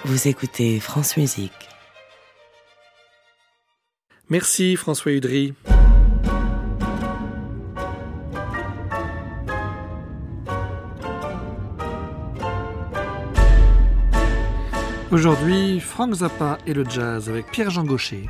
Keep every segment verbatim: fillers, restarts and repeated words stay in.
Vous écoutez France Musique. Merci François Udry. Aujourd'hui, Frank Zappa et le jazz avec Pierre-Jean Gaucher.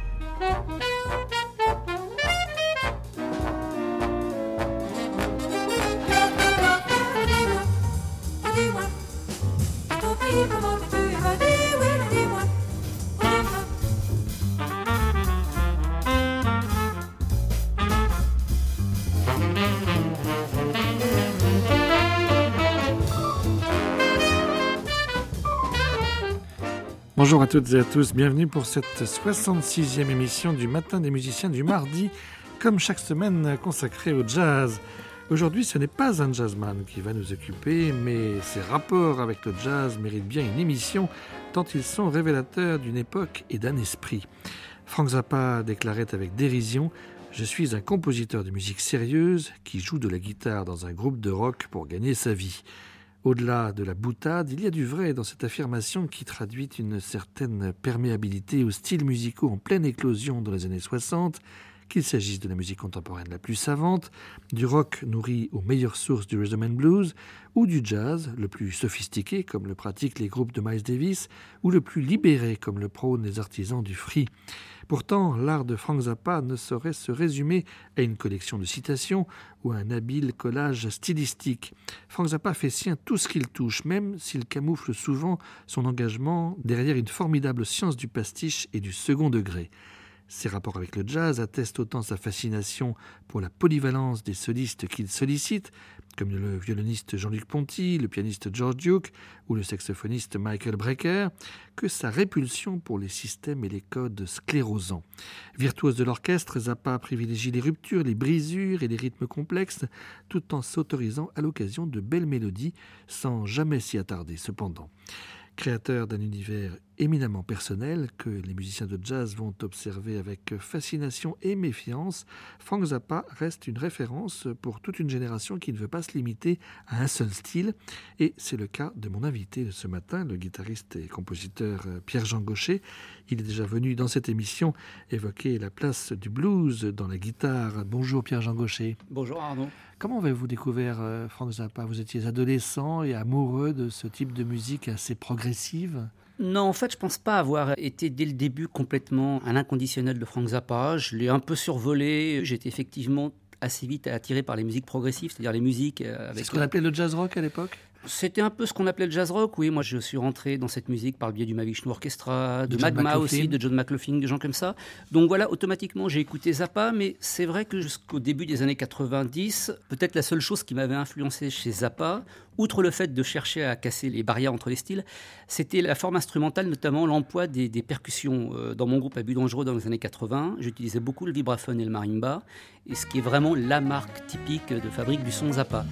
Bonjour à toutes et à tous, bienvenue pour cette soixante-sixième émission du Matin des musiciens du mardi, comme chaque semaine consacrée au jazz. Aujourd'hui, ce n'est pas un jazzman qui va nous occuper, mais ses rapports avec le jazz méritent bien une émission, tant ils sont révélateurs d'une époque et d'un esprit. Frank Zappa déclarait avec dérision « Je suis un compositeur de musique sérieuse qui joue de la guitare dans un groupe de rock pour gagner sa vie ». Au-delà de la boutade, il y a du vrai dans cette affirmation qui traduit une certaine perméabilité aux styles musicaux en pleine éclosion dans les années soixante, qu'il s'agisse de la musique contemporaine la plus savante, du rock nourri aux meilleures sources du rhythm and blues, ou du jazz, le plus sophistiqué comme le pratiquent les groupes de Miles Davis, ou le plus libéré comme le prônent les artisans du free. Pourtant, l'art de Frank Zappa ne saurait se résumer à une collection de citations ou à un habile collage stylistique. Frank Zappa fait sien tout ce qu'il touche, même s'il camoufle souvent son engagement derrière une formidable science du pastiche et du second degré. Ses rapports avec le jazz attestent autant sa fascination pour la polyvalence des solistes qu'il sollicite, comme le violoniste Jean-Luc Ponty, le pianiste George Duke ou le saxophoniste Michael Brecker, que sa répulsion pour les systèmes et les codes sclérosants. Virtuose de l'orchestre, Zappa privilégie les ruptures, les brisures et les rythmes complexes, tout en s'autorisant à l'occasion de belles mélodies, sans jamais s'y attarder cependant. Créateur d'un univers éminemment personnel que les musiciens de jazz vont observer avec fascination et méfiance, Frank Zappa reste une référence pour toute une génération qui ne veut pas se limiter à un seul style. Et c'est le cas de mon invité de ce matin, le guitariste et compositeur Pierre-Jean Gaucher. Il est déjà venu dans cette émission évoquer la place du blues dans la guitare. Bonjour Pierre-Jean Gaucher. Bonjour Arnaud. Comment avez-vous découvert euh, Frank Zappa ? Vous étiez adolescent et amoureux de ce type de musique assez progressive ? Non, en fait, je ne pense pas avoir été dès le début complètement un inconditionnel de Frank Zappa. Je l'ai un peu survolé. J'étais effectivement assez vite attiré par les musiques progressives, c'est-à-dire les musiques avec... C'est ce qu'on appelait le jazz rock à l'époque ? C'était un peu ce qu'on appelait le jazz rock, oui. Moi, je suis rentré dans cette musique par le biais du Mahavishnu Orchestra, de, de Magma aussi, de John McLaughlin, de gens comme ça. Donc voilà, automatiquement, j'ai écouté Zappa, mais c'est vrai que jusqu'au début des années quatre-vingt-dix, peut-être la seule chose qui m'avait influencé chez Zappa, outre le fait de chercher à casser les barrières entre les styles, c'était la forme instrumentale, notamment l'emploi des, des percussions. Dans mon groupe Abus Dangereux dans les années quatre-vingts, j'utilisais beaucoup le vibraphone et le marimba, et ce qui est vraiment la marque typique de fabrique du son Zappa.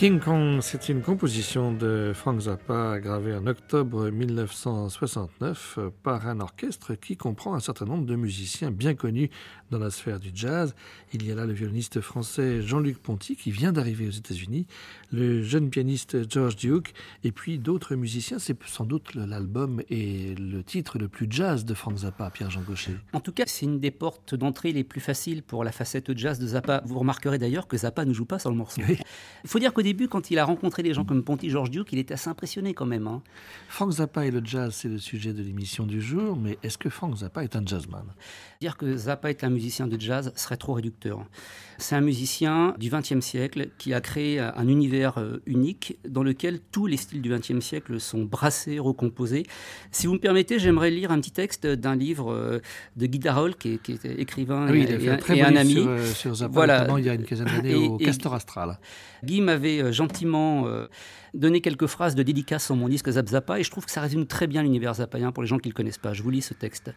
King Kong, c'est une composition de Frank Zappa gravée en octobre mille neuf cent soixante-neuf par un orchestre qui comprend un certain nombre de musiciens bien connus dans la sphère du jazz. Il y a là le violoniste français Jean-Luc Ponty qui vient d'arriver aux États-Unis, le jeune pianiste George Duke et puis d'autres musiciens. C'est sans doute l'album et le titre le plus jazz de Frank Zappa, Pierre-Jean Gaucher. En tout cas, c'est une des portes d'entrée les plus faciles pour la facette jazz de Zappa. Vous remarquerez d'ailleurs que Zappa ne joue pas sur le morceau. Oui. Il faut dire qu'au début, quand il a rencontré des gens comme Ponty, George Duke, il était assez impressionné quand même. Hein. Frank Zappa et le jazz, c'est le sujet de l'émission du jour, mais est-ce que Frank Zappa est un jazzman ? Dire que Zappa est un musicien de jazz serait trop réducteur. C'est un musicien du vingtième siècle qui a créé un univers unique dans lequel tous les styles du vingtième siècle sont brassés, recomposés. Si vous me permettez, j'aimerais lire un petit texte d'un livre de Guy Darol, qui est, qui est écrivain oui, et, il a fait un, très et bon un ami. Sur, sur Zappa, voilà. Notamment il y a une quinzaine d'années et, au et Castor Astral. Guy m'avait gentiment euh, donné quelques phrases de dédicace sur mon disque Zap Zappa et je trouve que ça résume très bien l'univers zappaïen pour les gens qui ne le connaissent pas. Je vous lis ce texte.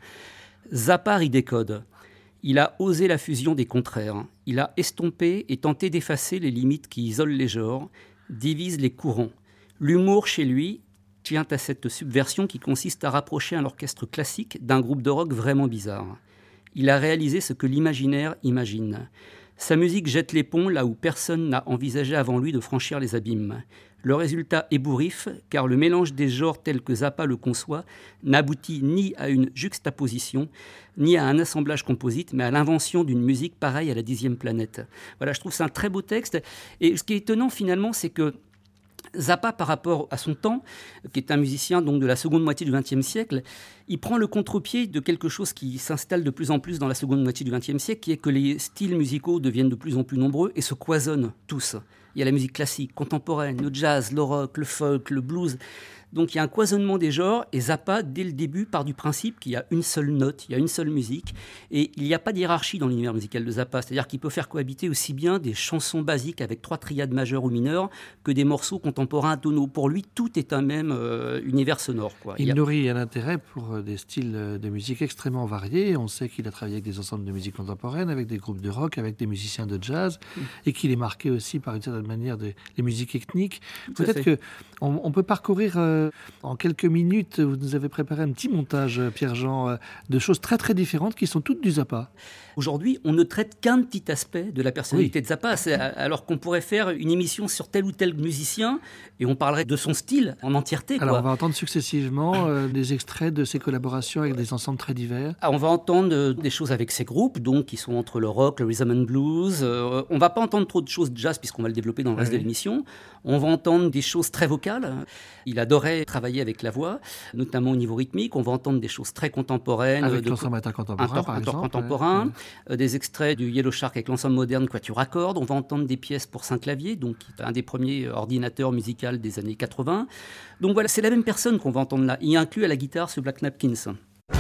Zappa y décode. Il a osé la fusion des contraires. Il a estompé et tenté d'effacer les limites qui isolent les genres, divisent les courants. L'humour chez lui tient à cette subversion qui consiste à rapprocher un orchestre classique d'un groupe de rock vraiment bizarre. Il a réalisé ce que l'imaginaire imagine. Sa musique jette les ponts là où personne n'a envisagé avant lui de franchir les abîmes. Le résultat est bourrif, car le mélange des genres tel que Zappa le conçoit n'aboutit ni à une juxtaposition, ni à un assemblage composite, mais à l'invention d'une musique pareille à la dixième planète. Voilà, je trouve que c'est un très beau texte. Et ce qui est étonnant finalement, c'est que Zappa, par rapport à son temps, qui est un musicien donc de la seconde moitié du vingtième siècle, il prend le contre-pied de quelque chose qui s'installe de plus en plus dans la seconde moitié du vingtième siècle, qui est que les styles musicaux deviennent de plus en plus nombreux et se cloisonnent tous. Il y a la musique classique, contemporaine, le jazz, le rock, le folk, le blues. Donc il y a un cloisonnement des genres et Zappa, dès le début, part du principe qu'il y a une seule note, il y a une seule musique et il n'y a pas de hiérarchie dans l'univers musical de Zappa. C'est-à-dire qu'il peut faire cohabiter aussi bien des chansons basiques avec trois triades majeures ou mineures que des morceaux contemporains tonaux. Pour lui, tout est un même euh, univers sonore, quoi. Il, il a... nourrit un intérêt pour des styles de musique extrêmement variés. On sait qu'il a travaillé avec des ensembles de musique contemporaine, avec des groupes de rock, avec des musiciens de jazz mmh. et qu'il est marqué aussi par une certaine manière des, des musiques ethniques. Tout Peut-être qu'on on peut parcourir... Euh, En quelques minutes, vous nous avez préparé un petit montage, Pierre-Jean, de choses très très différentes qui sont toutes du Zappa. Aujourd'hui, on ne traite qu'un petit aspect de la personnalité oui. de Zappa, c'est, alors qu'on pourrait faire une émission sur tel ou tel musicien et on parlerait de son style en entièreté. Alors, quoi. on va entendre successivement euh, des extraits de ses collaborations avec des ensembles très divers. Ah, on va entendre euh, des choses avec ses groupes, donc qui sont entre le rock, le rhythm and blues. Euh, on ne va pas entendre trop de choses de jazz puisqu'on va le développer dans le reste oui. de l'émission. On va entendre des choses très vocales. Il adorait travailler avec la voix, notamment au niveau rythmique. On va entendre des choses très contemporaines. Avec de l'ensemble contemporain, par exemple. contemporain, ouais. Des extraits du Yellow Shark avec l'ensemble moderne Quatuor à cordes. On va entendre des pièces pour cinq claviers, donc un des premiers ordinateurs musicaux des années quatre-vingts. Donc voilà, c'est la même personne qu'on va entendre là. Il inclut à la guitare ce Black Napkins.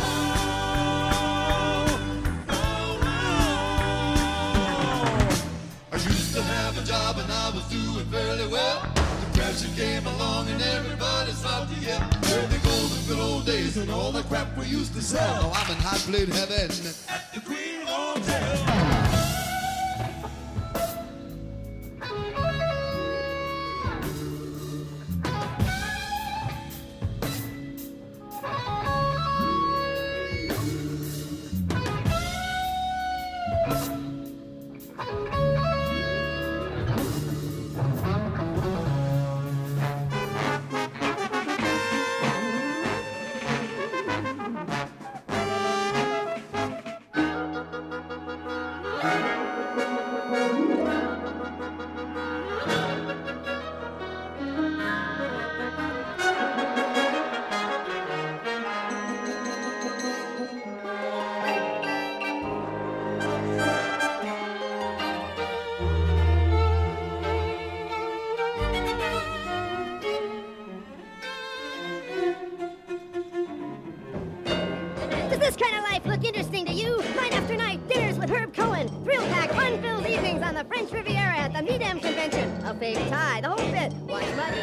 And all the crap we used to sell. Now I'm in hot plate heaven at the Queen Hotel. Does this kind of life look interesting to you? Night after night, dinners with Herb Cohen, thrill-packed, fun-filled evenings on the French Riviera at the Needham Convention, a fake tie, the whole bit. Watch money.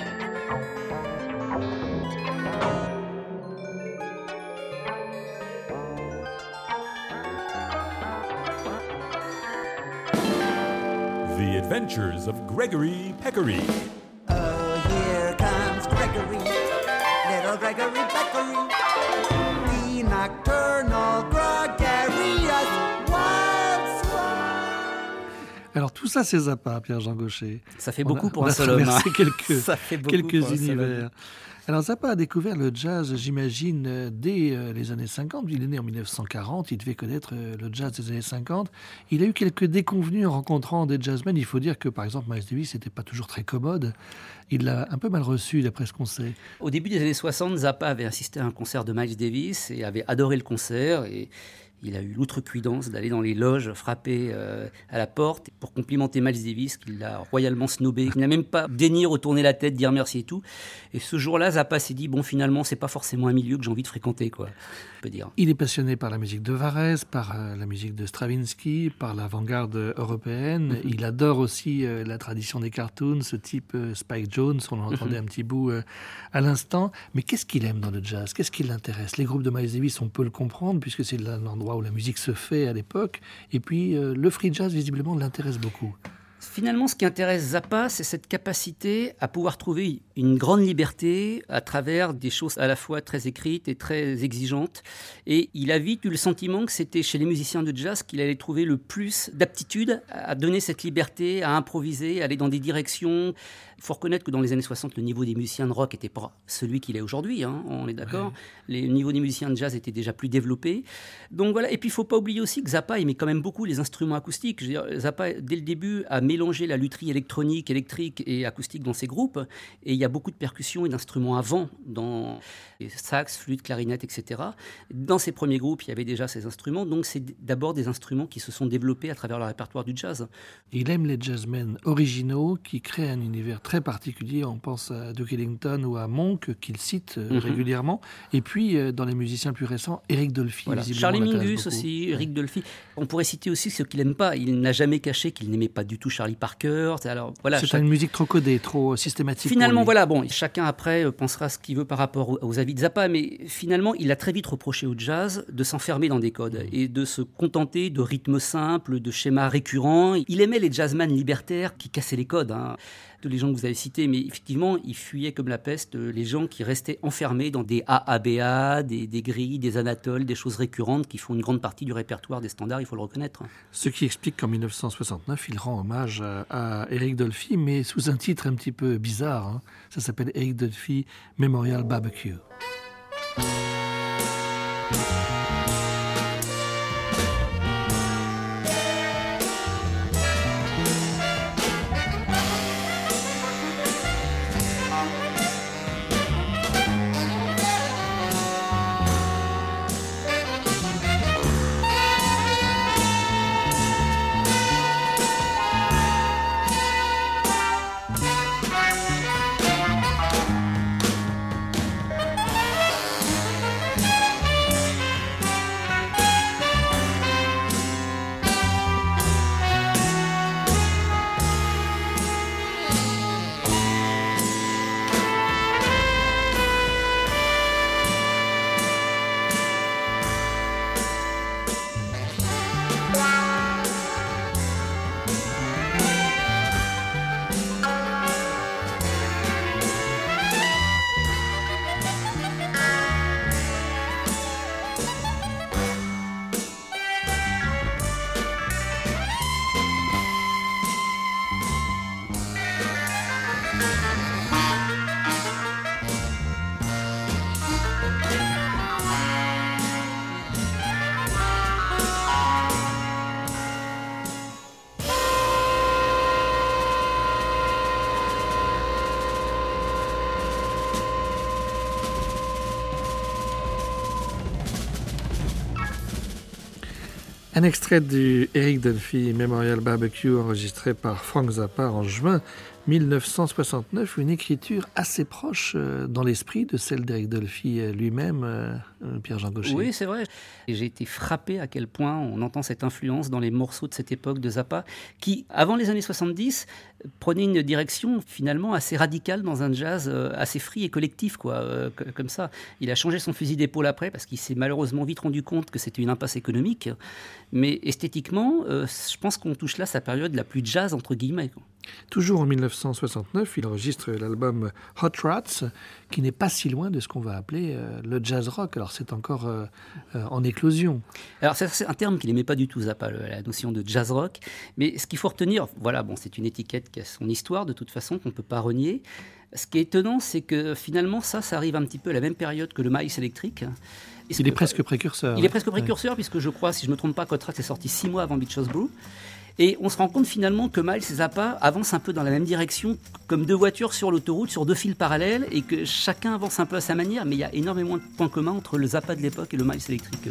The Adventures of Gregory Peccary. Oh, here comes Gregory, little Gregory Peccary, the nocturnal gregarious wild swan. Alors tout ça, c'est Zappa, Pierre-Jean Gaucher. Ça fait On beaucoup a- pour on un a seul homme. traversé hein. quelques, Ça fait beaucoup quelques pour un seul homme. univers. Alors Zappa a découvert le jazz, j'imagine, euh, dès euh, les années cinquante. Il est né en mille neuf cent quarante, il devait connaître euh, le jazz des années cinquante. Il a eu quelques déconvenues en rencontrant des jazzmen. Il faut dire que, par exemple, Miles Davis n'était pas toujours très commode. Il l'a un peu mal reçu, d'après ce qu'on sait. Au début des années soixante, Zappa avait assisté à un concert de Miles Davis et avait adoré le concert. Et il a eu l'outrecuidance d'aller dans les loges frapper euh, à la porte pour complimenter Miles Davis, qu'il a royalement snobé. Il n'a même pas daigné retourner la tête, dire merci et tout. Et ce jour-là, Zappa s'est dit, bon, finalement, c'est pas forcément un milieu que j'ai envie de fréquenter, quoi. On peut dire. Il est passionné par la musique de Varese, par euh, la musique de Stravinsky, par l'avant-garde européenne. Mm-hmm. Il adore aussi euh, la tradition des cartoons, ce type euh, Spike Jones, on en entendait Mm-hmm. un petit bout euh, à l'instant. Mais qu'est-ce qu'il aime dans le jazz? Qu'est-ce qui l'intéresse? Les groupes de Miles Davis, on peut le comprendre, puisque c'est l'endroit où la musique se fait à l'époque. Et puis, euh, le free jazz, visiblement, l'intéresse beaucoup. Finalement, ce qui intéresse Zappa, c'est cette capacité à pouvoir trouver une grande liberté à travers des choses à la fois très écrites et très exigeantes. Et il a vite eu le sentiment que c'était chez les musiciens de jazz qu'il allait trouver le plus d'aptitude à donner cette liberté, à improviser, à aller dans des directions. Il faut reconnaître que dans les années soixante, le niveau des musiciens de rock n'était pas celui qu'il est aujourd'hui, hein, on est d'accord. Ouais. Les niveaux des musiciens de jazz étaient déjà plus développés. Donc voilà. Et puis il ne faut pas oublier aussi que Zappa aimait quand même beaucoup les instruments acoustiques. Je veux dire, Zappa, dès le début, a mélangé la lutherie électronique, électrique et acoustique dans ses groupes. Et il y a beaucoup de percussions et d'instruments à vent dans les sax, flûte, clarinette, et cetera. Dans ses premiers groupes, il y avait déjà ces instruments. Donc c'est d'abord des instruments qui se sont développés à travers le répertoire du jazz. Il aime les jazzmen originaux qui créent un univers très particulier. On pense à Duke Ellington ou à Monk, qu'il cite mm-hmm. régulièrement. Et puis, euh, dans les musiciens plus récents, Eric Dolphy. Voilà. Charlie Mingus aussi, Eric ouais. Dolphy. On pourrait citer aussi ce qu'il n'aime pas. Il n'a jamais caché qu'il n'aimait pas du tout Charlie Parker. Alors, voilà, c'est chaque... une musique trop codée, trop systématique. Finalement, voilà, bon, chacun après pensera ce qu'il veut par rapport aux avis de Zappa, mais finalement, il a très vite reproché au jazz de s'enfermer dans des codes mmh. et de se contenter de rythmes simples, de schémas récurrents. Il aimait les jazzmen libertaires qui cassaient les codes, hein. Tous les gens que vous avez cités, mais effectivement, il fuyait comme la peste les gens qui restaient enfermés dans des A A B A, des, des grilles, des anatoles, des choses récurrentes qui font une grande partie du répertoire des standards, il faut le reconnaître. Ce qui explique qu'en mille neuf cent soixante-neuf, il rend hommage à, à Eric Dolphy, mais sous un titre un petit peu bizarre. Hein. Ça s'appelle Eric Dolphy Memorial Barbecue. Un extrait du Eric Dolphy Memorial Barbecue enregistré par Frank Zappa en juin mille neuf cent soixante-neuf, une écriture assez proche euh, dans l'esprit de celle d'Eric Dolphy lui-même, euh, Pierre-Jean Gaucher. Oui, c'est vrai. Et j'ai été frappé à quel point on entend cette influence dans les morceaux de cette époque de Zappa, qui, avant les années soixante-dix, prenait une direction finalement assez radicale dans un jazz euh, assez free et collectif, quoi, euh, comme ça. Il a changé son fusil d'épaule après parce qu'il s'est malheureusement vite rendu compte que c'était une impasse économique. Mais esthétiquement, euh, je pense qu'on touche là sa période la plus jazz, entre guillemets, quoi. Toujours en dix-neuf cent soixante-neuf, il enregistre l'album Hot Rats, qui n'est pas si loin de ce qu'on va appeler euh, le jazz rock. Alors c'est encore euh, euh, en éclosion. Alors c'est, c'est un terme qu'il n'aimait pas du tout, Zappa, la notion de jazz rock. Mais ce qu'il faut retenir, voilà, bon, c'est une étiquette qui a son histoire de toute façon, qu'on ne peut pas renier. Ce qui est étonnant, c'est que finalement, ça, ça arrive un petit peu à la même période que le Miles électrique. Il est que, presque précurseur. Il ouais. est presque précurseur, ouais. Puisque je crois, si je ne me trompe pas, Hot Rats est sorti six mois avant Beaches Brew. Et on se rend compte finalement que Miles et Zappa avancent un peu dans la même direction, comme deux voitures sur l'autoroute, sur deux fils parallèles, et que chacun avance un peu à sa manière, mais il y a énormément de points communs entre le Zappa de l'époque et le Miles électrique.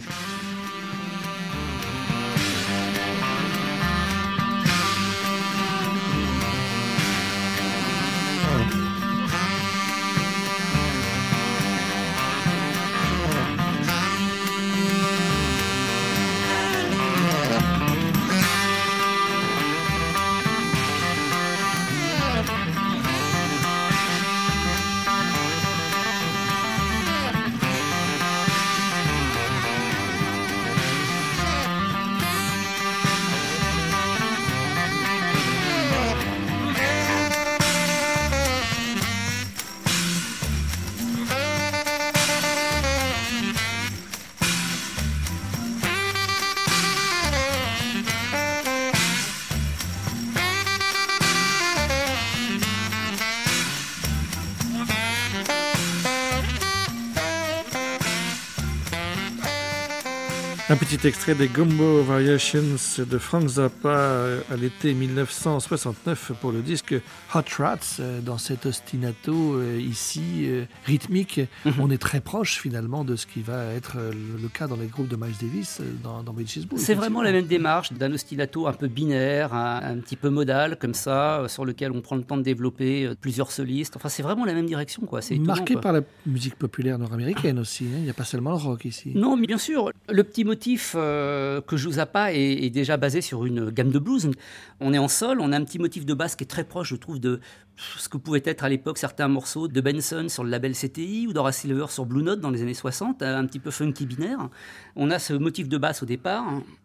Un petit extrait des Gumbo Variations de Frank Zappa à l'été dix-neuf cent soixante-neuf pour le disque Hot Rats. Dans cet ostinato ici rythmique, mm-hmm. on est très proche finalement de ce qui va être le cas dans les groupes de Miles Davis dans, dans Beaches Brew. C'est vraiment la même démarche d'un ostinato un peu binaire, un, un petit peu modal comme ça, sur lequel on prend le temps de développer plusieurs solistes. Enfin, c'est vraiment la même direction, quoi. C'est étonnant, marqué quoi. Par la musique populaire nord-américaine aussi. Hein. Il n'y a pas seulement le rock ici. Non, mais bien sûr. Le petit motif euh, que joue Zappa est, est déjà basé sur une gamme de blues. On est en sol, on a un petit motif de basse qui est très proche, je trouve, de ce que pouvaient être à l'époque certains morceaux de Benson sur le label C T I ou d'Horace Silver sur Blue Note dans les années soixante, un petit peu funky binaire. On a ce motif de basse au départ.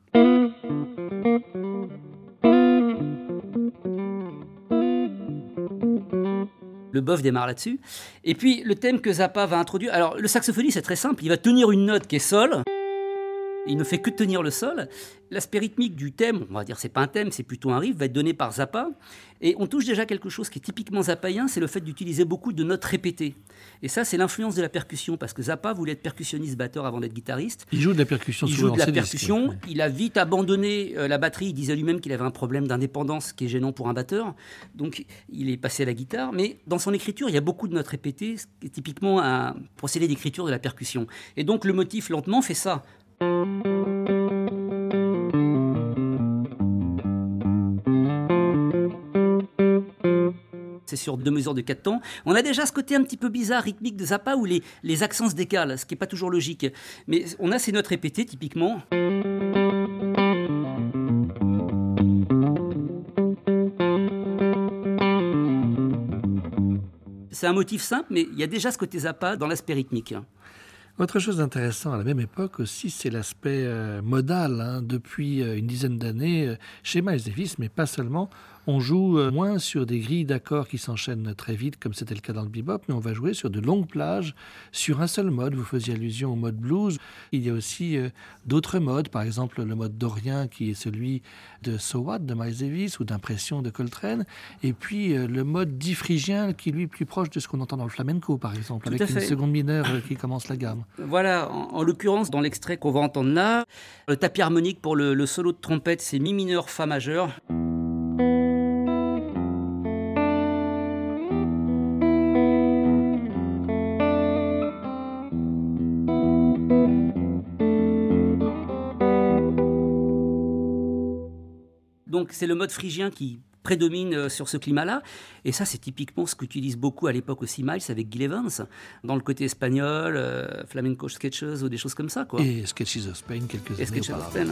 Le bof démarre là-dessus. Et puis, le thème que Zappa va introduire... Alors, le saxophoniste, c'est très simple. Il va tenir une note qui est sol. Il ne fait que tenir le sol. L'aspect rythmique du thème, on va dire c'est pas un thème, c'est plutôt un riff, va être donné par Zappa. Et on touche déjà quelque chose qui est typiquement zappaïen, c'est le fait d'utiliser beaucoup de notes répétées. Et ça, c'est l'influence de la percussion, parce que Zappa voulait être percussionniste-batteur avant d'être guitariste. Il joue de la percussion. Il joue de la percussion. Disques. Il a vite abandonné euh, la batterie. Il disait lui-même qu'il avait un problème d'indépendance qui est gênant pour un batteur. Donc, il est passé à la guitare. Mais dans son écriture, il y a beaucoup de notes répétées, ce qui est typiquement un procédé d'écriture de la percussion. Et donc, le motif lentement fait ça. C'est sur deux mesures de quatre temps. On a déjà ce côté un petit peu bizarre, rythmique de Zappa, où les, les accents se décalent, ce qui n'est pas toujours logique. Mais on a ces notes répétées, typiquement. C'est un motif simple, mais il y a déjà ce côté Zappa dans l'aspect rythmique. Autre chose d'intéressant à la même époque aussi, c'est l'aspect euh, modal. Hein. Depuis euh, une dizaine d'années, euh, chez Miles Davis, mais pas seulement, on joue euh, moins sur des grilles d'accords qui s'enchaînent très vite, comme c'était le cas dans le bebop, mais on va jouer sur de longues plages, sur un seul mode. Vous faisiez allusion au mode blues. Il y a aussi euh, d'autres modes, par exemple le mode dorien, qui est celui de So What de Miles Davis, ou d'Impression de Coltrane, et puis euh, le mode diphrygien, qui lui est plus proche de ce qu'on entend dans le flamenco, par exemple, Tout avec une seconde mineure euh, qui commence la gamme. Voilà, en, en l'occurrence, dans l'extrait qu'on va entendre là, le tapis harmonique pour le, le solo de trompette, c'est mi mineur, fa majeur. Donc c'est le mode phrygien qui prédomine sur ce climat-là. Et ça, c'est typiquement ce qu'utilise beaucoup à l'époque aussi Miles avec Gil Evans, dans le côté espagnol, euh, flamenco sketches ou des choses comme ça, quoi. Et Sketches of Spain quelques Et années auparavant.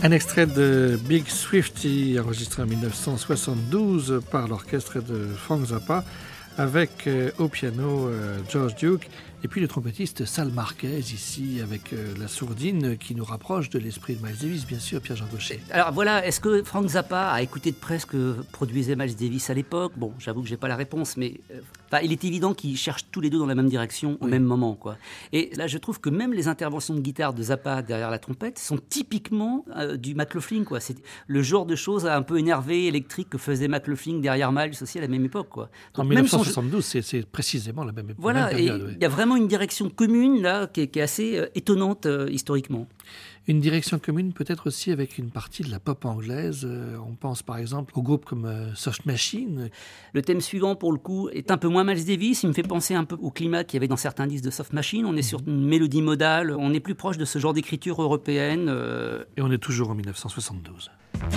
Un extrait de Big Swifty, enregistré en dix-neuf cent soixante-douze par l'orchestre de Frank Zappa, avec euh, au piano euh, George Duke, et puis le trompettiste Sal Marquez, ici, avec euh, la sourdine qui nous rapproche de l'esprit de Miles Davis, bien sûr, Pierre-Jean Gaucher. Alors voilà, est-ce que Frank Zappa a écouté de près ce que produisait Miles Davis à l'époque? Bon, j'avoue que j'ai pas la réponse, mais euh, enfin, il est évident qu'ils cherchent tous les deux dans la même direction, au oui. même moment, quoi. Et là, je trouve que même les interventions de guitare de Zappa derrière la trompette sont typiquement euh, du McLaughlin, quoi. C'est le genre de choses un peu énervées, électriques que faisait McLaughlin derrière Miles aussi à la même époque, quoi. Donc, en dix-neuf cent soixante-douze, son... c'est, c'est précisément la même époque. Voilà, même période, et il y a vraiment une direction commune là qui est, qui est assez euh, étonnante euh, historiquement. Une direction commune peut-être aussi avec une partie de la pop anglaise. Euh, on pense par exemple aux groupes comme euh, Soft Machine. Le thème suivant pour le coup est un peu moins Miles Davis. Il me fait penser un peu au climat qu'il y avait dans certains disques de Soft Machine. On est sur une mélodie modale. On est plus proche de ce genre d'écriture européenne. Euh... Et on est toujours en dix-neuf cent soixante-douze.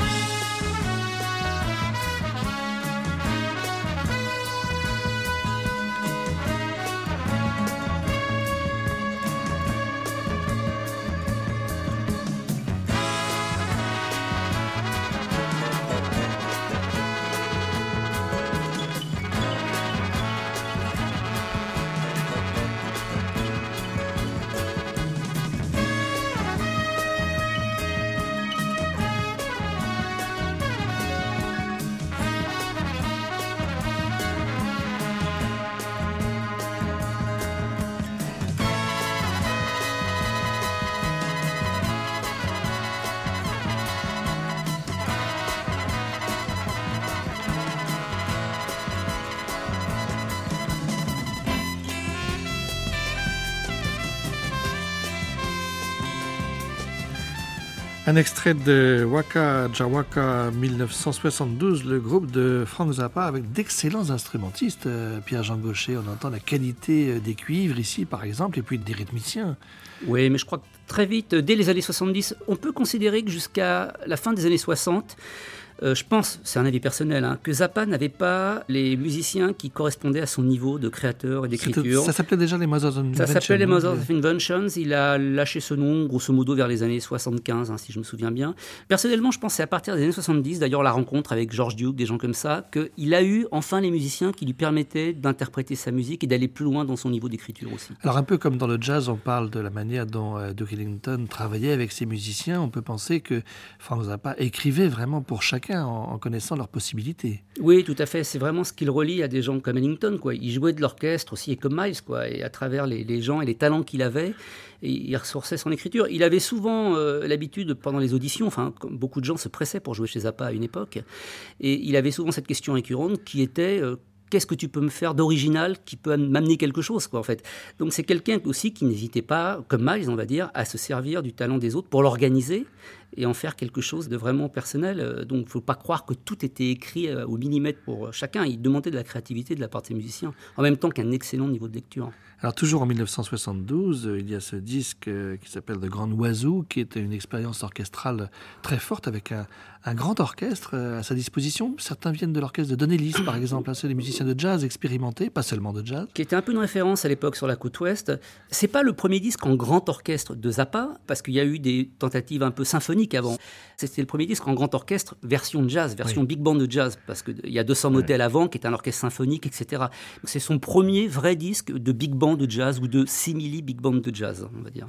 Un extrait de Waka Jawaka dix-neuf cent soixante-douze, le groupe de Frank Zappa avec d'excellents instrumentistes. Euh, Pierre-Jean Gaucher, on entend la qualité des cuivres ici par exemple, et puis des rythmiciens. Oui, mais je crois que très vite, dès les années soixante-dix, on peut considérer que jusqu'à la fin des années soixante, Euh, je pense, c'est un avis personnel, hein, que Zappa n'avait pas les musiciens qui correspondaient à son niveau de créateur et d'écriture. Ça s'appelait déjà les Mothers of Invention. Ça s'appelait les Mothers of Inventions. Il a lâché ce nom, grosso modo, vers les années soixante-quinze, hein, si je me souviens bien. Personnellement, je pense que c'est à partir des années soixante-dix, d'ailleurs la rencontre avec George Duke, des gens comme ça, qu'il a eu enfin les musiciens qui lui permettaient d'interpréter sa musique et d'aller plus loin dans son niveau d'écriture aussi. Alors un peu comme dans le jazz, on parle de la manière dont euh, Duke Ellington travaillait avec ses musiciens. On peut penser que Frank Zappa écrivait vraiment pour chacun, En, en connaissant leurs possibilités. Oui, tout à fait. C'est vraiment ce qui le relie à des gens comme Ellington, quoi. Il jouait de l'orchestre aussi, et comme Miles, quoi. Et à travers les, les gens et les talents qu'il avait, et il ressourçait son écriture. Il avait souvent euh, l'habitude, pendant les auditions, enfin, comme beaucoup de gens se pressaient pour jouer chez Zappa à une époque, et il avait souvent cette question récurrente qui était euh, qu'est-ce que tu peux me faire d'original qui peut m'amener quelque chose, quoi, en fait. Donc c'est quelqu'un aussi qui n'hésitait pas, comme Miles, on va dire, à se servir du talent des autres pour l'organiser et en faire quelque chose de vraiment personnel. Donc il ne faut pas croire que tout était écrit au millimètre pour chacun. Il demandait de la créativité de la part de ses musiciens, en même temps qu'un excellent niveau de lecture. Alors toujours en dix-neuf cent soixante-douze, il y a ce disque qui s'appelle The Grand Wazoo, qui est une expérience orchestrale très forte avec un, un grand orchestre à sa disposition. Certains viennent de l'orchestre de Don Ellis, par exemple. C'est des musiciens de jazz expérimentés, pas seulement de jazz. Qui était un peu une référence à l'époque sur la côte ouest. C'est pas le premier disque en grand orchestre de Zappa, parce qu'il y a eu des tentatives un peu symphoniques avant. C'était le premier disque en grand orchestre, version jazz, version oui. big band de jazz, parce qu'il y a deux cents motets ouais. avant, qui est un orchestre symphonique, et cetera. Donc c'est son premier vrai disque de big band de jazz ou de simili big band de jazz, on va dire.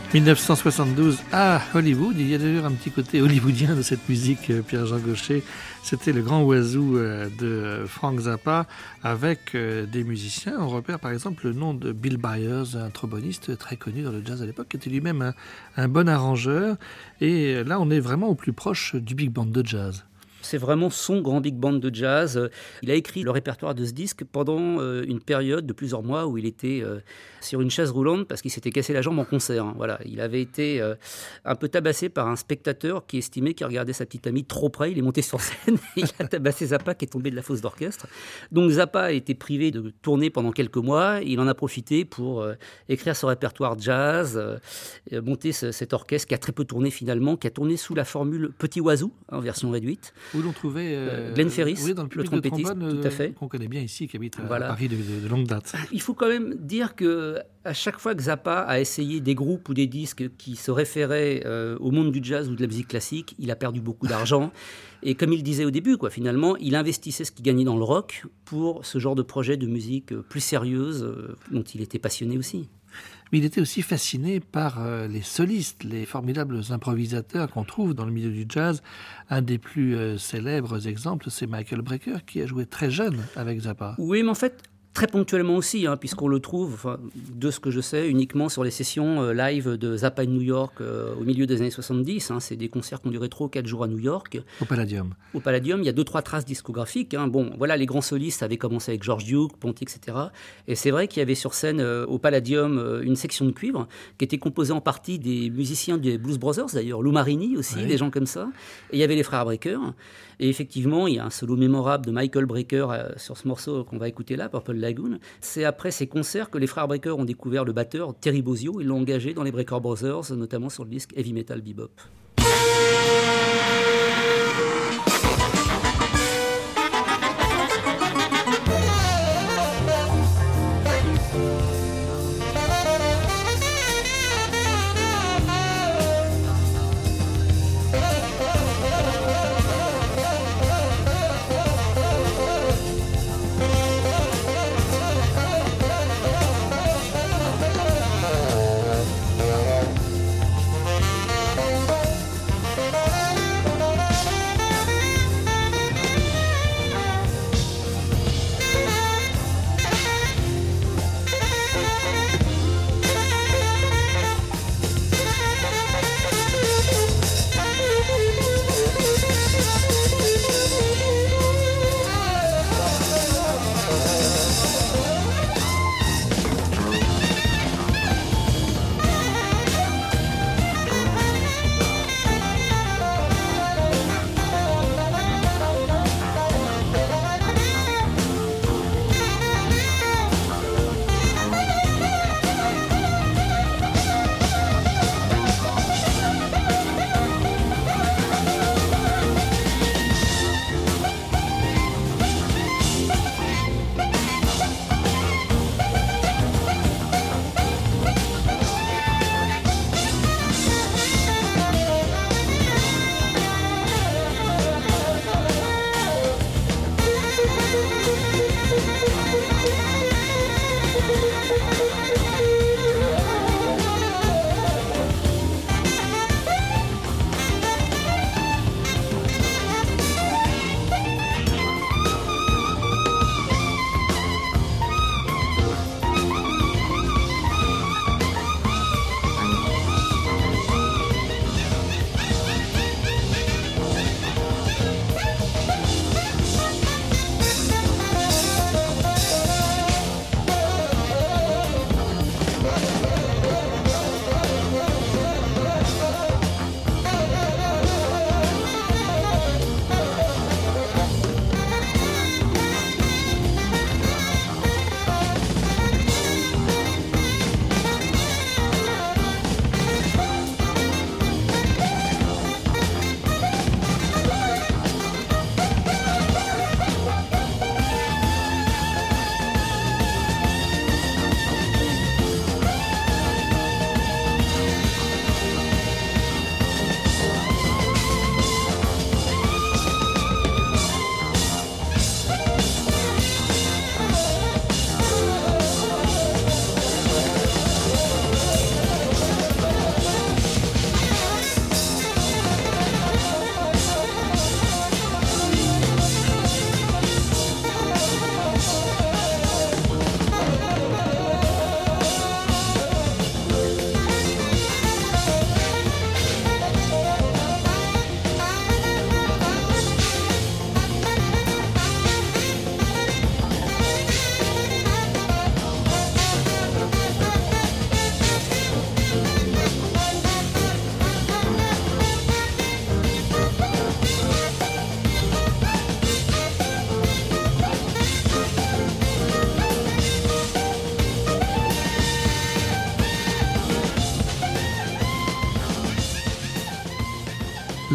dix-neuf cent soixante-douze à Hollywood. Il y a d'ailleurs un petit côté hollywoodien de cette musique, Pierre-Jean Gaucher. C'était le grand oiseau de Frank Zappa avec des musiciens. On repère par exemple le nom de Bill Byers, un tromboniste très connu dans le jazz à l'époque, qui était lui-même un, un bon arrangeur. Et là, on est vraiment au plus proche du big band de jazz. C'est vraiment son grand big band de jazz. Il a écrit le répertoire de ce disque pendant une période de plusieurs mois où il était sur une chaise roulante parce qu'il s'était cassé la jambe en concert. Voilà, il avait été un peu tabassé par un spectateur qui estimait qu'il regardait sa petite amie trop près. Il est monté sur scène et il a tabassé Zappa qui est tombé de la fosse d'orchestre. Donc Zappa a été privé de tourner pendant quelques mois. Il en a profité pour écrire son répertoire jazz, monter cet orchestre qui a très peu tourné finalement, qui a tourné sous la formule Petit Oiseau en version réduite. Où l'on trouvait euh, Glenn Ferris, oui, dans le, le trompettiste, trombone, tout à fait. Qu'on connaît bien ici, qui habite à, voilà. à Paris de, de, de longue date. Il faut quand même dire que à chaque fois que Zappa a essayé des groupes ou des disques qui se référaient euh, au monde du jazz ou de la musique classique, il a perdu beaucoup d'argent. Et comme il disait au début, quoi, finalement, il investissait ce qu'il gagnait dans le rock pour ce genre de projet de musique plus sérieuse euh, dont il était passionné aussi. Mais il était aussi fasciné par euh, les solistes, les formidables improvisateurs qu'on trouve dans le milieu du jazz. Un des plus euh, célèbres exemples, c'est Michael Brecker, qui a joué très jeune avec Zappa. Oui, mais en fait, très ponctuellement aussi, hein, puisqu'on le trouve, enfin, de ce que je sais, uniquement sur les sessions euh, live de Zappa in New York euh, au milieu des années soixante-dix. Hein, c'est des concerts qui ont duré trois ou quatre jours à New York. Au Palladium. Au Palladium, il y a deux, trois traces discographiques. Hein. Bon, voilà, les grands solistes avaient commencé avec George Duke, Ponty, et cetera. Et c'est vrai qu'il y avait sur scène, euh, au Palladium, euh, une section de cuivre qui était composée en partie des musiciens des Blues Brothers, d'ailleurs, Lou Marini aussi, oui. Des gens comme ça. Et il y avait les frères Brecker. Et effectivement, il y a un solo mémorable de Michael Brecker euh, sur ce morceau qu'on va écouter là, Purple Lagoon. C'est après ces concerts que les frères Brecker ont découvert le batteur Terry Bozzio. Ils l'ont engagé dans les Brecker Brothers, notamment sur le disque Heavy Metal Bebop.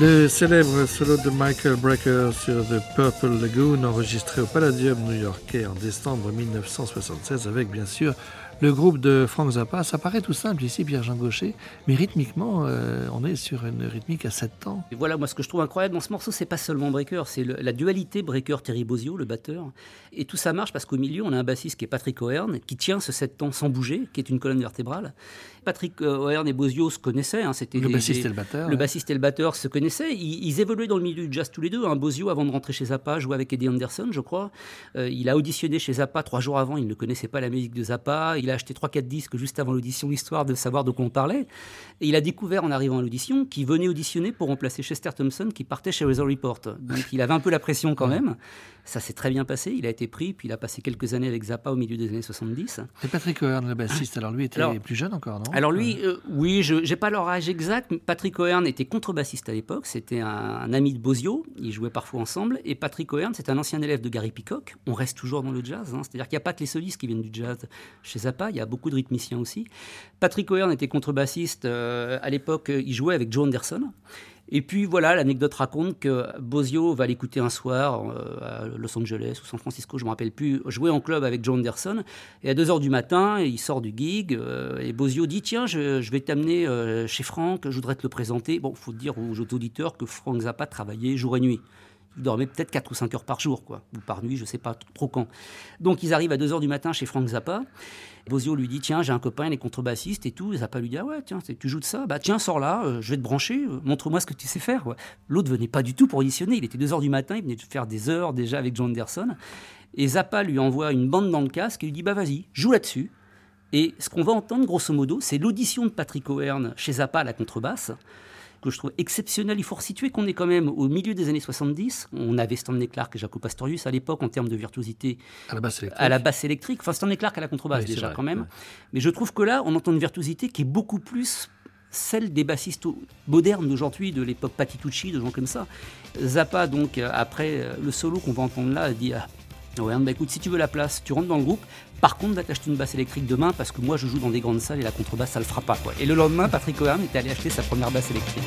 Le célèbre solo de Michael Brecker sur The Purple Lagoon, enregistré au Palladium new-yorkais en décembre mille neuf cent soixante-seize, avec bien sûr le groupe de Frank Zappa. Ça paraît tout simple ici, Pierre-Jean Gaucher, mais rythmiquement, euh, on est sur une rythmique à sept temps. Et voilà, moi, ce que je trouve incroyable dans ce morceau, c'est pas seulement Brecker, c'est le, la dualité Brecker-Terry Bozzio, le batteur. Et tout ça marche parce qu'au milieu, on a un bassiste qui est Patrick O'Hearn, qui tient ce sept temps sans bouger, qui est une colonne vertébrale. Patrick O'Hearn et Bozzio se connaissaient. Hein, c'était le des, bassiste des, et le batteur. Le ouais. bassiste et le batteur se connaissaient. Ils, ils évoluaient dans le milieu du jazz tous les deux. Hein. Bozzio, avant de rentrer chez Zappa, jouait avec Eddie Anderson, je crois. Euh, il a auditionné chez Zappa trois jours avant. Il ne connaissait pas la musique de Zappa. Il a acheté trois quatre disques juste avant l'audition, histoire de savoir de quoi on parlait. Et il a découvert, en arrivant à l'audition, qu'il venait auditionner pour remplacer Chester Thompson, qui partait chez Weather Report. Donc il avait un peu la pression quand même. Ça s'est très bien passé. Il a été pris, puis il a passé quelques années avec Zappa au milieu des années soixante-dix. Et Patrick O'Hearn, le bassiste, alors lui était alors, plus jeune encore, non? Alors lui, euh, oui, je n'ai pas leur âge exact. Patrick O'Hearn était contrebassiste à l'époque. C'était un, un ami de Bozzio. Ils jouaient parfois ensemble. Et Patrick O'Hearn, c'est un ancien élève de Gary Peacock. On reste toujours dans le jazz. Hein. C'est-à-dire qu'il n'y a pas que les solistes qui viennent du jazz chez Zappa. Il y a beaucoup de rythmiciens aussi. Patrick O'Hearn était contrebassiste. Euh, à l'époque, il jouait avec Joe Anderson. Et puis voilà, l'anecdote raconte que Bozzio va l'écouter un soir euh, à Los Angeles ou San Francisco, je ne me rappelle plus, jouer en club avec Joe Anderson. Et à deux heures du matin, il sort du gig euh, et Bozzio dit « Tiens, je, je vais t'amener euh, chez Frank, je voudrais te le présenter. » Bon, il faut dire aux auditeurs que Frank Zappa travaillait jour et nuit. Il dormait peut-être quatre ou cinq heures par jour, quoi, ou par nuit, je ne sais pas trop quand. Donc ils arrivent à deux heures du matin chez Frank Zappa. Bozzio lui dit, tiens, j'ai un copain, il est contrebassiste et tout. Zappa lui dit, ah ouais, tiens, tu joues de ça? Bah tiens, sors là, euh, je vais te brancher, euh, montre-moi ce que tu sais faire. Ouais. L'autre venait pas du tout pour auditionner, il était deux heures du matin, il venait de faire des heures déjà avec Joe Anderson. Et Zappa lui envoie une bande dans le casque et lui dit, bah vas-y, joue là-dessus. Et ce qu'on va entendre, grosso modo, c'est l'audition de Patrick O'Hearn chez Zappa à la contrebasse, que je trouve exceptionnel. Il faut resituer qu'on est quand même au milieu des années soixante-dix. On avait Stanley Clarke et Jaco Pastorius à l'époque en termes de virtuosité à la basse électrique. À la basse électrique. Enfin, Stanley Clarke à la contrebasse oui, déjà vrai, quand même. Ouais. Mais je trouve que là, on entend une virtuosité qui est beaucoup plus celle des bassistes modernes d'aujourd'hui, de l'époque Patitucci, de gens comme ça. Zappa, donc, après le solo qu'on va entendre là, dit ah, ouais, bah écoute, si tu veux la place, tu rentres dans le groupe. Par contre, va t'acheter une basse électrique demain parce que moi, je joue dans des grandes salles et la contrebasse, ça le fera pas, quoi. Et le lendemain, Patrick O'Hearn est allé acheter sa première basse électrique.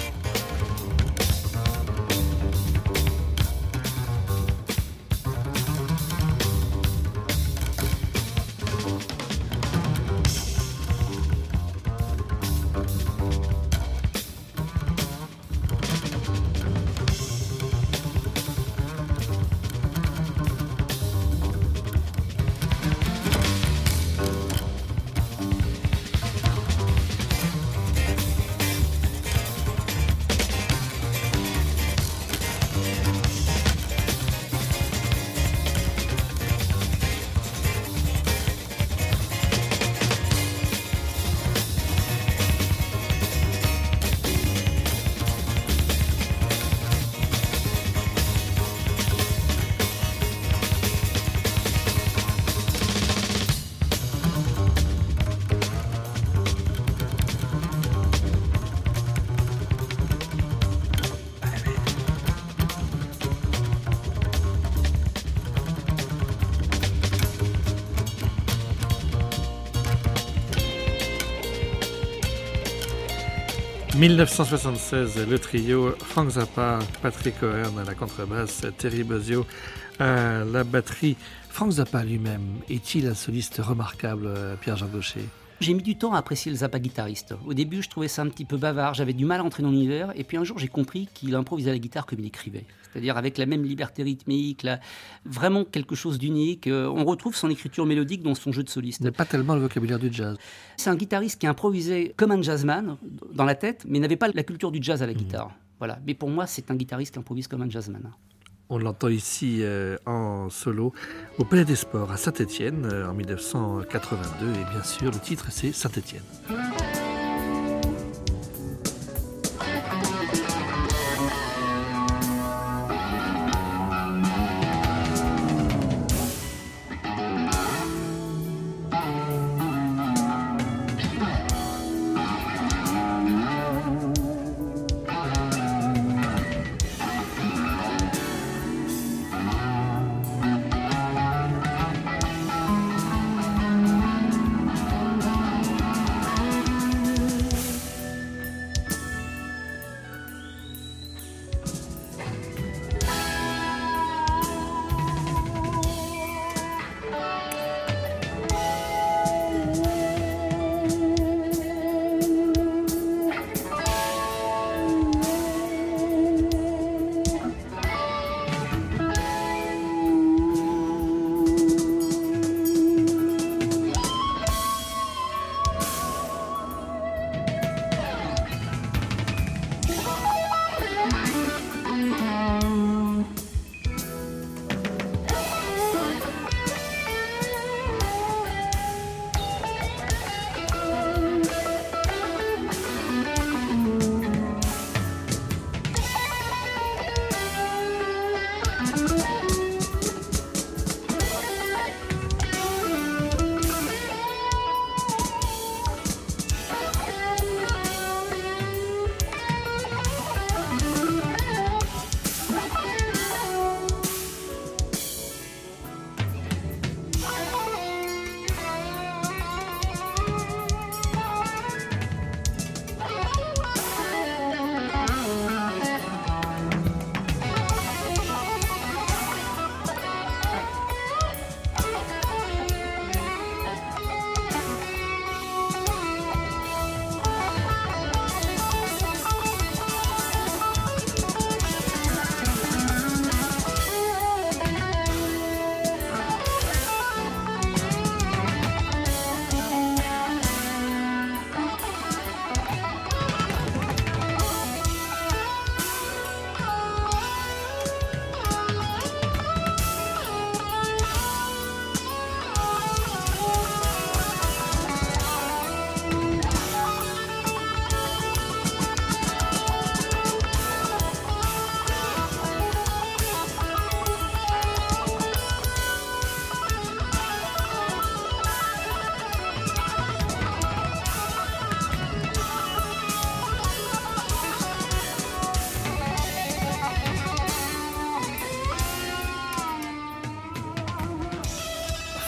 mille neuf cent soixante-seize, le trio Frank Zappa, Patrick O'Hearn à la contrebasse, Terry Bozzio à la batterie. Frank Zappa lui-même, est-il un soliste remarquable, Pierre-Jean Gaucher? J'ai mis du temps à apprécier le Zappa guitariste. Au début, je trouvais ça un petit peu bavard, j'avais du mal à entrer dans l'univers, et puis un jour, j'ai compris qu'il improvisait à la guitare comme il écrivait. C'est-à-dire avec la même liberté rythmique, la... vraiment quelque chose d'unique. Euh, on retrouve son écriture mélodique dans son jeu de soliste. Mais pas tellement le vocabulaire du jazz. C'est un guitariste qui improvisait comme un jazzman dans la tête, mais n'avait pas la culture du jazz à la guitare. Mmh. Voilà. Mais pour moi, c'est un guitariste qui improvise comme un jazzman. On l'entend ici euh, en solo au Palais des Sports à Saint-Étienne euh, en mille neuf cent quatre-vingt-deux. Et bien sûr, le titre, c'est Saint-Étienne.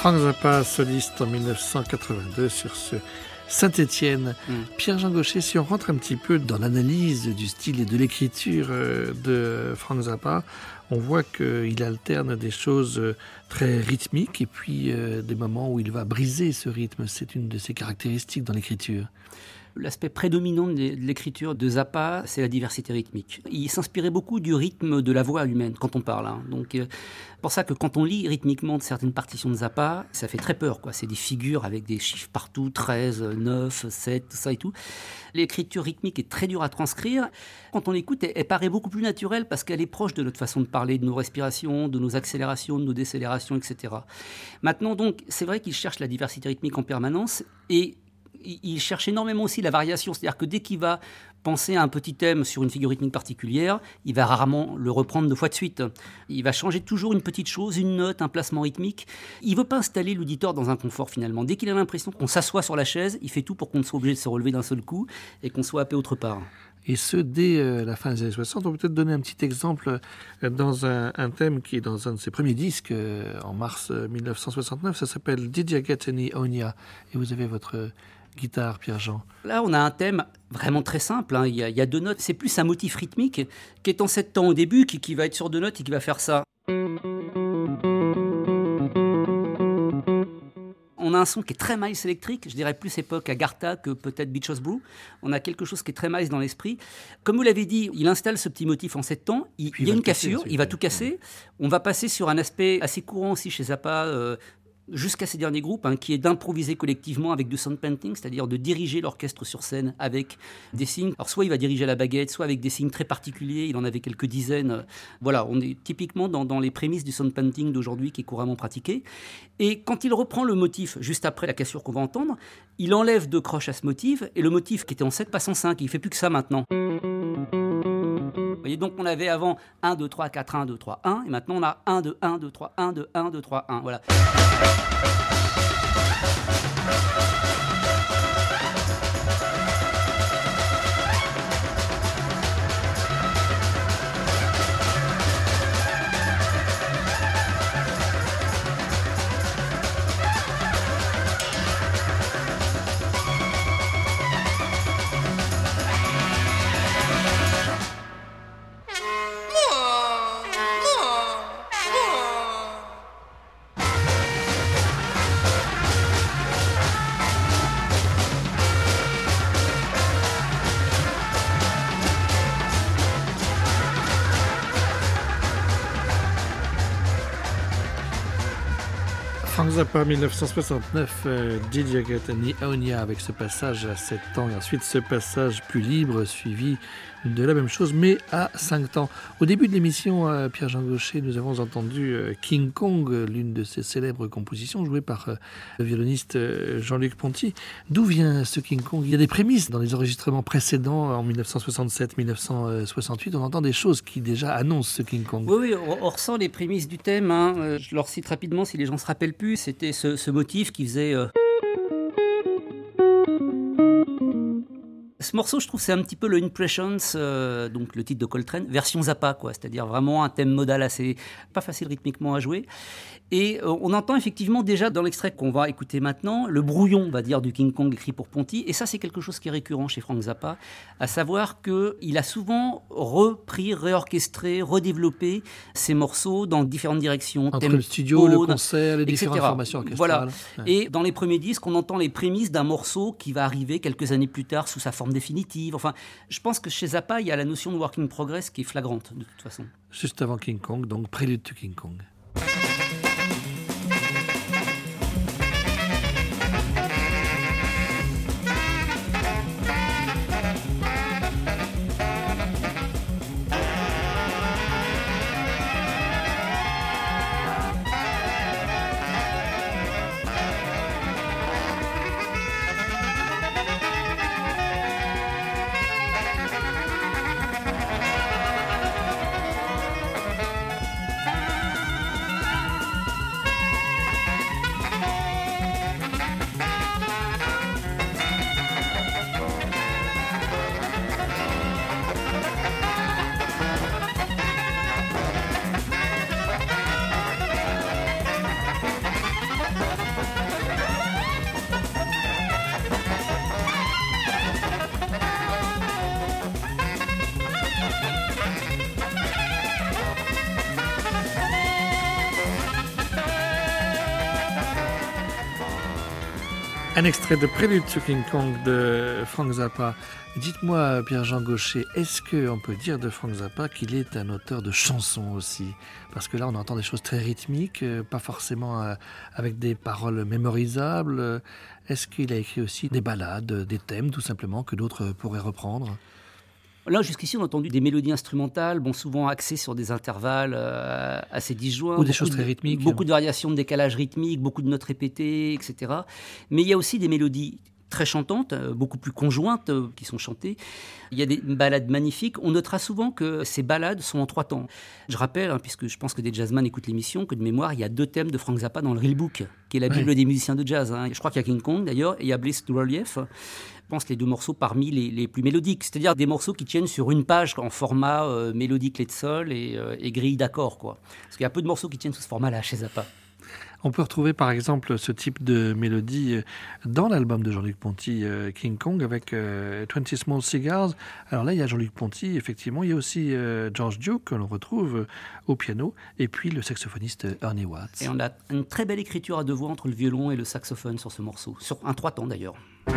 Frank Zappa, soliste en dix-neuf cent quatre-vingt-deux sur ce Saint-Étienne. Mm. Pierre-Jean Gaucher, si on rentre un petit peu dans l'analyse du style et de l'écriture de Frank Zappa, on voit qu'il alterne des choses très rythmiques et puis euh, des moments où il va briser ce rythme. C'est une de ses caractéristiques dans l'écriture. L'aspect prédominant de l'écriture de Zappa, c'est la diversité rythmique. Il s'inspirait beaucoup du rythme de la voix humaine quand on parle. Hein. Donc, euh, pour ça que quand on lit rythmiquement de certaines partitions de Zappa, ça fait très peur, quoi. C'est des figures avec des chiffres partout, treize, neuf, sept, tout ça et tout. L'écriture rythmique est très dure à transcrire. Quand on l'écoute, elle, elle paraît beaucoup plus naturelle parce qu'elle est proche de notre façon de parler, de nos respirations, de nos accélérations, de nos décélérations, et cetera. Maintenant, donc, c'est vrai qu'il cherche la diversité rythmique en permanence et il cherche énormément aussi la variation, c'est-à-dire que dès qu'il va penser à un petit thème sur une figure rythmique particulière, il va rarement le reprendre deux fois de suite. Il va changer toujours une petite chose, une note, un placement rythmique. Il ne veut pas installer l'auditeur dans un confort finalement. Dès qu'il a l'impression qu'on s'assoit sur la chaise, il fait tout pour qu'on ne soit obligé de se relever d'un seul coup et qu'on soit happé autre part. Et ce, dès euh, la fin des années soixante, on peut peut-être donner un petit exemple euh, dans un, un thème qui est dans un de ses premiers disques, euh, en mars euh, dix-neuf cent soixante-neuf, ça s'appelle « Did You Get Any Onya ?» Et vous avez votre euh, guitare, Pierre-Jean. Là, on a un thème vraiment très simple, hein. il, y a, il y a deux notes, c'est plus un motif rythmique qui est en sept temps au début, qui, qui va être sur deux notes et qui va faire ça. On a un son qui est très Miles électrique, je dirais plus époque Agartha que peut-être Beach House Brew. On a quelque chose qui est très Miles dans l'esprit. Comme vous l'avez dit, il installe ce petit motif en sept temps. Il, il y a une cassure, ensuite, il va tout casser. On va passer sur un aspect assez courant aussi chez Zappa, euh, jusqu'à ces derniers groupes, hein, qui est d'improviser collectivement avec du sound painting, c'est-à-dire de diriger l'orchestre sur scène avec des signes. Alors soit il va diriger à la baguette, soit avec des signes très particuliers, il en avait quelques dizaines. Voilà, on est typiquement dans, dans les prémices du sound painting d'aujourd'hui qui est couramment pratiqué. Et quand il reprend le motif, juste après la cassure qu'on va entendre, il enlève deux croches à ce motif, et le motif qui était en sept passe en cinq, il ne fait plus que ça maintenant. Vous voyez, donc on avait avant un, deux, trois, quatre, un, deux, trois, un, et maintenant on a un, deux, un, deux, trois, un, deux, un, deux, trois, un, voilà. Frank Zappa, dix-neuf cent soixante-neuf, euh, Did You Get Any Onya, avec ce passage à sept temps et ensuite ce passage plus libre suivi de la même chose mais à cinq temps. Au début de l'émission, euh, Pierre-Jean Gaucher, nous avons entendu euh, King Kong, l'une de ses célèbres compositions jouée par euh, le violoniste euh, Jean-Luc Ponty. D'où vient ce King Kong? Il y a des prémices dans les enregistrements précédents en dix-neuf cent soixante-sept dix-neuf cent soixante-huit, on entend des choses qui déjà annoncent ce King Kong. Oui, oui, on, on ressent les prémices du thème, hein. euh, je leur cite rapidement si les gens ne se rappellent plus, c'était ce, ce motif qui faisait... Euh... Ce morceau, je trouve, c'est un petit peu le Impressions, euh, donc le titre de Coltrane, version Zappa, quoi. C'est-à-dire vraiment un thème modal assez pas facile rythmiquement à jouer. Et euh, on entend effectivement déjà dans l'extrait qu'on va écouter maintenant le brouillon, on va dire, du King Kong écrit pour Ponty. Et ça, c'est quelque chose qui est récurrent chez Frank Zappa, à savoir qu'il a souvent repris, réorchestré, redéveloppé ses morceaux dans différentes directions. Entre tempo, le studio, le concert, les différentes et cetera. formations orchestrales. Voilà. Ouais. Et dans les premiers disques, on entend les prémices d'un morceau qui va arriver quelques années plus tard sous sa forme définitive. Enfin, je pense que chez Zappa, il y a la notion de work in progress qui est flagrante, de toute façon. Juste avant King Kong, donc prélude to King Kong. Un extrait de Prélude to King Kong de Frank Zappa. Dites-moi, Pierre-Jean Gaucher, est-ce qu'on peut dire de Frank Zappa qu'il est un auteur de chansons aussi ? Parce que là, on entend des choses très rythmiques, pas forcément avec des paroles mémorisables. Est-ce qu'il a écrit aussi des ballades, des thèmes, tout simplement, que d'autres pourraient reprendre ? Là, jusqu'ici, on a entendu des mélodies instrumentales, bon, souvent axées sur des intervalles euh, assez disjoints. Ou des choses très rythmiques. De, beaucoup de variations de décalage rythmique, beaucoup de notes répétées, et cetera. Mais il y a aussi des mélodies très chantantes, euh, beaucoup plus conjointes, euh, qui sont chantées. Il y a des ballades magnifiques. On notera souvent que ces ballades sont en trois temps. Je rappelle, hein, puisque je pense que des jazzman écoutent l'émission, que de mémoire, il y a deux thèmes de Frank Zappa dans le Real Book, qui est la Bible oui. des musiciens de jazz. Hein. Je crois qu'il y a King Kong, d'ailleurs, et il y a Bliss to Relief. Je pense les deux morceaux parmi les, les plus mélodiques, c'est-à-dire des morceaux qui tiennent sur une page en format euh, mélodie clé de sol et, euh, et grille d'accords, quoi. Parce qu'il y a peu de morceaux qui tiennent sous ce format-là chez Zappa. On peut retrouver par exemple ce type de mélodie dans l'album de Jean-Luc Ponty, euh, King Kong, avec euh, vingt Small Cigars. Alors là, il y a Jean-Luc Ponty, effectivement. Il y a aussi euh, George Duke, que l'on retrouve euh, au piano, et puis le saxophoniste Ernie Watts. Et on a une très belle écriture à deux voix entre le violon et le saxophone sur ce morceau, sur un trois temps d'ailleurs.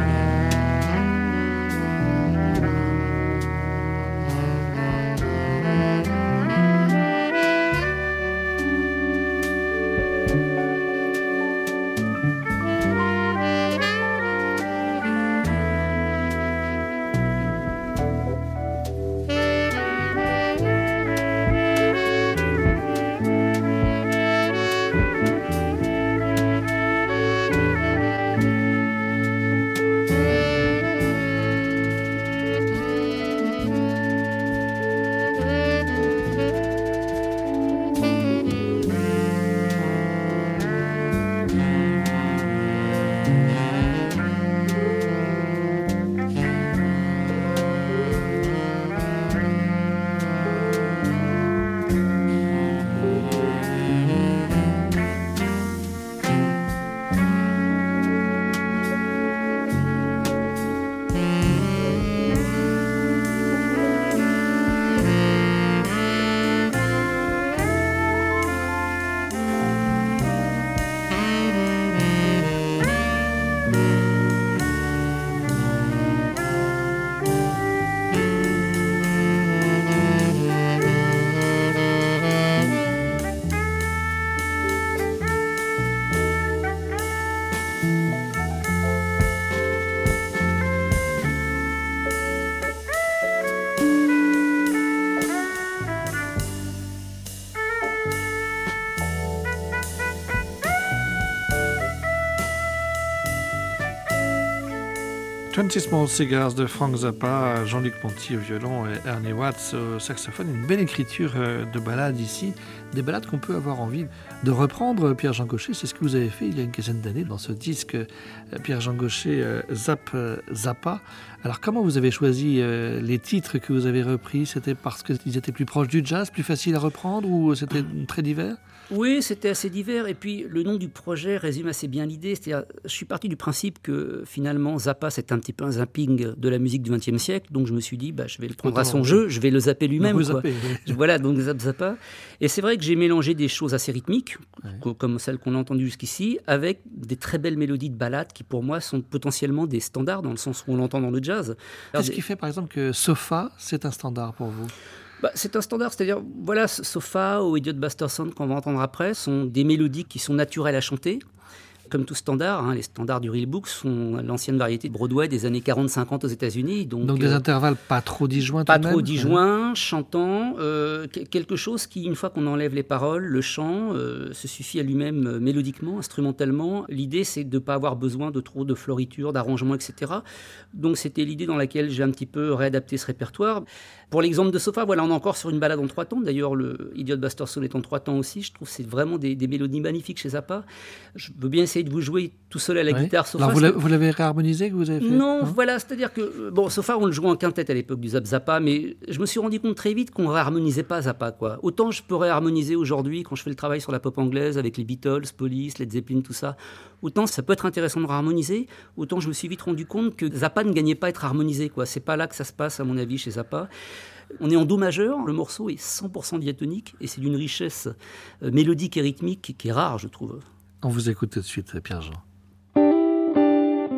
vingt Small Cigars de Frank Zappa, Jean-Luc Ponty au violon et Ernie Watts au saxophone. Une belle écriture de ballades ici, des ballades qu'on peut avoir envie de reprendre. Pierre-Jean Gaucher, c'est ce que vous avez fait il y a une quinzaine d'années dans ce disque Pierre-Jean Gaucher Zap Zappa. Alors comment vous avez choisi les titres que vous avez repris ? C'était parce qu'ils étaient plus proches du jazz, plus faciles à reprendre, ou c'était très divers ? Oui, c'était assez divers. Et puis, le nom du projet résume assez bien l'idée. C'est-à-dire, je suis parti du principe que, finalement, Zappa, c'est un petit peu un zapping de la musique du vingtième siècle. Donc, je me suis dit, bah, je vais le prendre à son jeu, je vais le zapper lui-même. Quoi. Zapper, oui. Voilà, donc Zap Zappa. Et c'est vrai que j'ai mélangé des choses assez rythmiques, ouais. comme celles qu'on a entendues jusqu'ici, avec des très belles mélodies de ballades qui, pour moi, sont potentiellement des standards, dans le sens où on l'entend dans le jazz. Qu'est-ce qui fait, par exemple, que Sofa, c'est un standard pour vous ? Bah, c'est un standard, c'est-à-dire, voilà, Sofa ou Idiot Bastard Sound qu'on va entendre après sont des mélodies qui sont naturelles à chanter. Comme tout standard, hein, les standards du Real Book sont l'ancienne variété de Broadway des années quarante cinquante aux États-Unis. Donc, donc des euh, intervalles pas trop disjoints. Pas tout trop même. disjoints, chantant, euh, quelque chose qui, une fois qu'on enlève les paroles, le chant, euh, se suffit à lui-même euh, mélodiquement, instrumentalement. L'idée, c'est de ne pas avoir besoin de trop de floriture, d'arrangement, et cetera. Donc c'était l'idée dans laquelle j'ai un petit peu réadapté ce répertoire. Pour l'exemple de Sofa, voilà, on est encore sur une balade en trois temps. D'ailleurs, le Idiot Bastard Sound est en trois temps aussi. Je trouve que c'est vraiment des, des mélodies magnifiques chez Zappa. Je veux bien essayer de vous jouer tout seul à la oui. guitare Sofa. Alors vous, l'a, vous l'avez réharmonisé que vous avez fait ? Non, non, voilà, c'est-à-dire que bon, Sofa, on le jouait en quintette à l'époque du Zap Zappa, mais je me suis rendu compte très vite qu'on ne réharmonisait pas Zappa, quoi. Autant je peux réharmoniser aujourd'hui quand je fais le travail sur la pop anglaise avec les Beatles, Police, Led Zeppelin, tout ça. Autant ça peut être intéressant de réharmoniser, autant je me suis vite rendu compte que Zappa ne gagnait pas à être harmonisé, quoi. C'est pas là que ça se passe, à mon avis, chez Zappa. On est en do majeur, le morceau est cent pour cent diatonique et c'est d'une richesse euh, mélodique et rythmique qui est rare, je trouve. On vous écoute tout de suite, Pierre-Jean.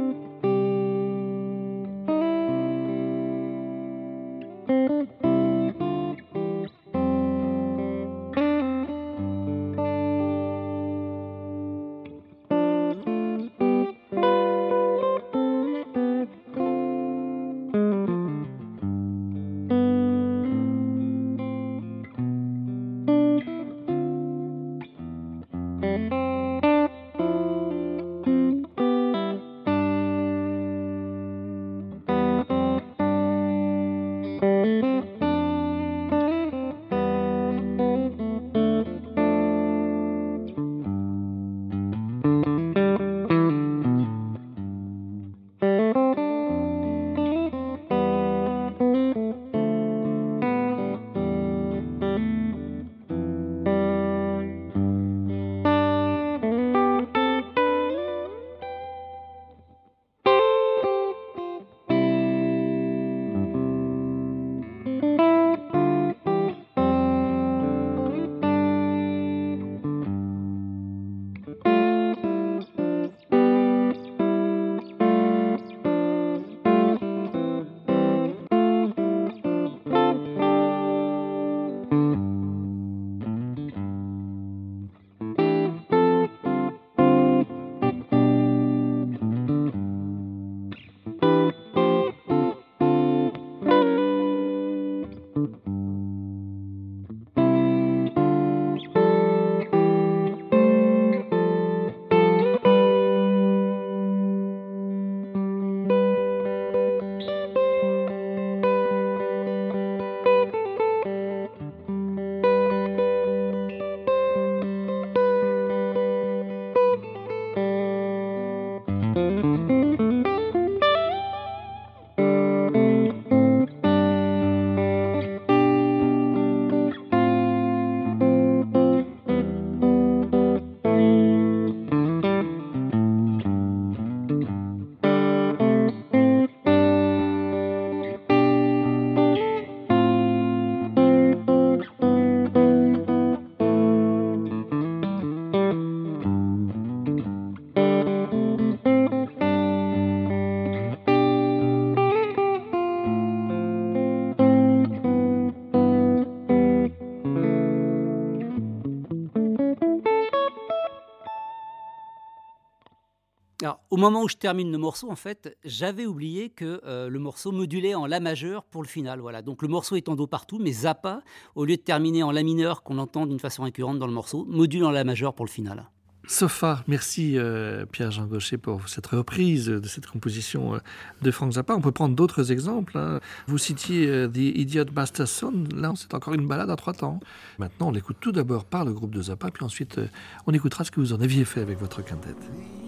Alors, au moment où je termine le morceau, en fait, j'avais oublié que euh, le morceau modulait en La majeur pour le final. Voilà. Donc le morceau est en Do partout, mais Zappa, au lieu de terminer en La mineur, qu'on entend d'une façon récurrente dans le morceau, module en La majeur pour le final. Sofa, merci euh, Pierre-Jean Gaucher pour cette reprise de cette composition euh, de Frank Zappa. On peut prendre d'autres exemples. Hein. Vous citiez euh, The Idiot Bastard Son. Là, c'est encore une balade à trois temps. Maintenant, on l'écoute tout d'abord par le groupe de Zappa, puis ensuite, euh, on écoutera ce que vous en aviez fait avec votre quintette.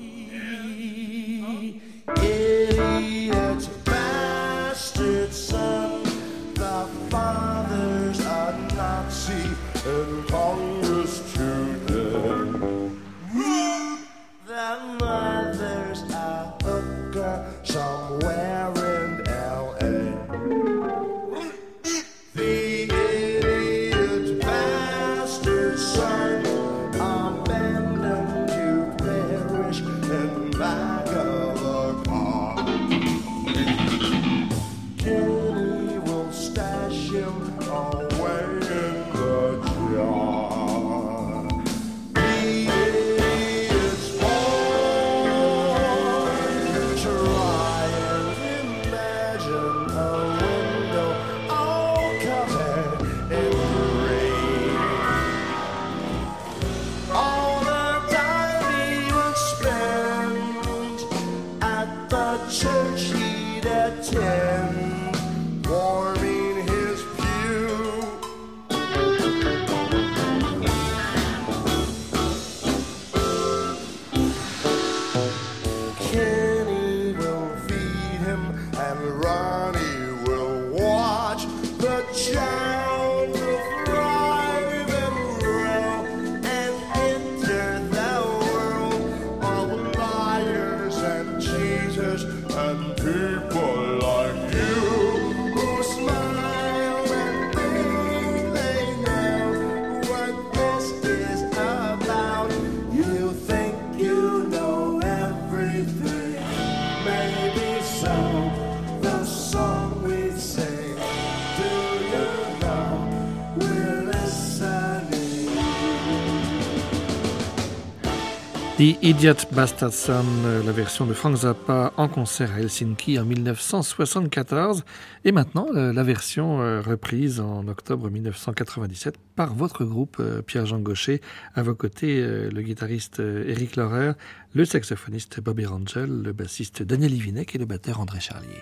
Idiot bastard son, the father's a Nazi and Congress to them. The mother's a hooker somewhere in L A. The idiot bastard son, abandoned to perish in back of a car. Kenny will stash him away in the jar. The idiot's born, try and imagine a window all covered in rain. All the time he would spend at the church he'd attend, warming his pew. Kenny will feed him and Ronnie will watch the child will thrive and grow and enter the world of liars and cheaters and people like you who smile and think they know what this is about. You think you know everything, maybe so. The song we sing, do you know we're listening? The Idiot Bastard Son, euh, la version de Frank Zappa en concert à Helsinki en dix-neuf cent soixante-quatorze. Et maintenant, euh, la version euh, reprise en octobre dix-neuf cent quatre-vingt-dix-sept par votre groupe, euh, Pierre-Jean Gaucher. À vos côtés, euh, le guitariste euh, Éric Laurer, le saxophoniste Bobby Rangel, le bassiste Daniel Ivinec et le batteur André Charlier.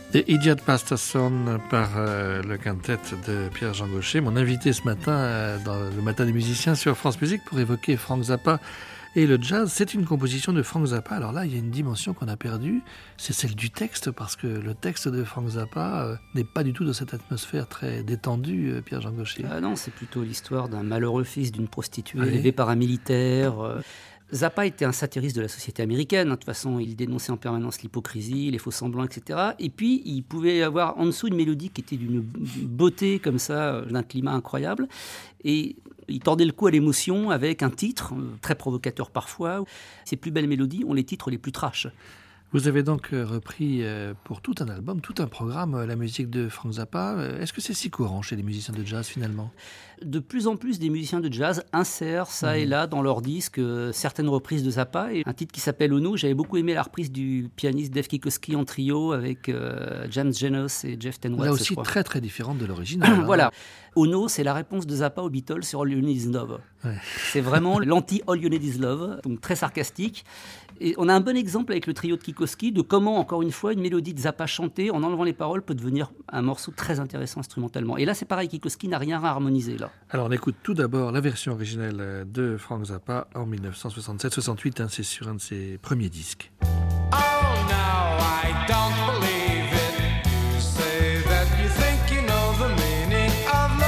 The Idiot Paterson par euh, le quintet de Pierre-Jean Gaucher, mon invité ce matin euh, dans le Matin des musiciens sur France Musique pour évoquer Frank Zappa et le jazz. C'est une composition de Frank Zappa. Alors là, il y a une dimension qu'on a perdue, c'est celle du texte, parce que le texte de Frank Zappa euh, n'est pas du tout dans cette atmosphère très détendue, euh, Pierre-Jean Gaucher. Ah non, c'est plutôt l'histoire d'un malheureux fils d'une prostituée Allez. élevée par un militaire. Euh... Zappa était un satiriste de la société américaine. De toute façon, il dénonçait en permanence l'hypocrisie, les faux-semblants, et cetera. Et puis, il pouvait avoir en dessous une mélodie qui était d'une beauté comme ça, d'un climat incroyable. Et il tordait le cou à l'émotion avec un titre, très provocateur parfois. Ses plus belles mélodies ont les titres les plus trash. Vous avez donc repris pour tout un album, tout un programme, la musique de Frank Zappa. Est-ce que c'est si courant chez les musiciens de jazz finalement ? De plus en plus des musiciens de jazz insèrent ça mmh. et là dans leurs disques certaines reprises de Zappa. Et un titre qui s'appelle Ono, j'avais beaucoup aimé la reprise du pianiste Dave Kikoski en trio avec euh, James Janos et Jeff Tenwatt. Là aussi très très différente de l'original. Voilà. Ono, c'est la réponse de Zappa aux Beatles sur All You Need Is Love. Ouais. C'est vraiment l'anti-All You Need Is Love, donc très sarcastique. Et on a un bon exemple avec le trio de Kikoski de comment, encore une fois, une mélodie de Zappa chantée en enlevant les paroles peut devenir un morceau très intéressant instrumentalement. Et là, c'est pareil, Kikoski n'a rien à harmoniser là. Alors, on écoute tout d'abord la version originelle de Frank Zappa en dix-neuf cent soixante-sept soixante-huit, hein, c'est sur un de ses premiers disques. Oh no, I don't believe it. You say that you think you know the meaning of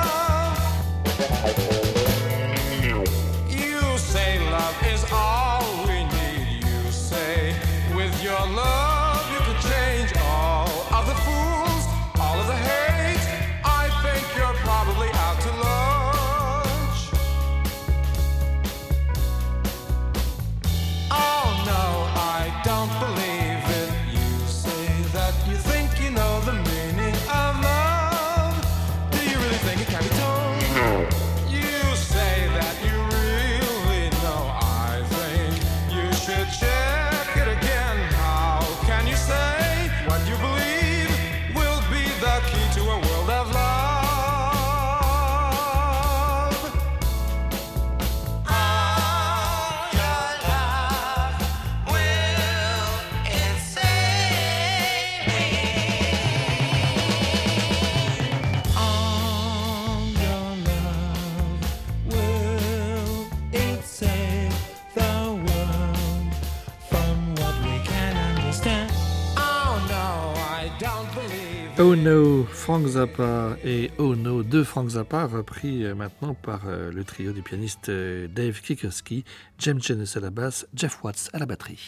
love. You say love is all we need. You say with your love you can change all of the fools, all of the hate. I think you're probably out to lunch. Oh no, I don't believe it. You say that you think you know the meaning of love. Do you really think it can be told? You say that you really know. I think you should check it again. How can you say what you believe will be the key to a world of love? All your love will enslave me. All your love will enslave the world from what we can understand. Oh no, I don't believe it. Oh no, Frank Zappa et Oh no de Frank Zappa, repris euh, maintenant par euh, le trio du pianiste euh, Dave Kikoski, James Janos à la basse, Jeff Watts à la batterie.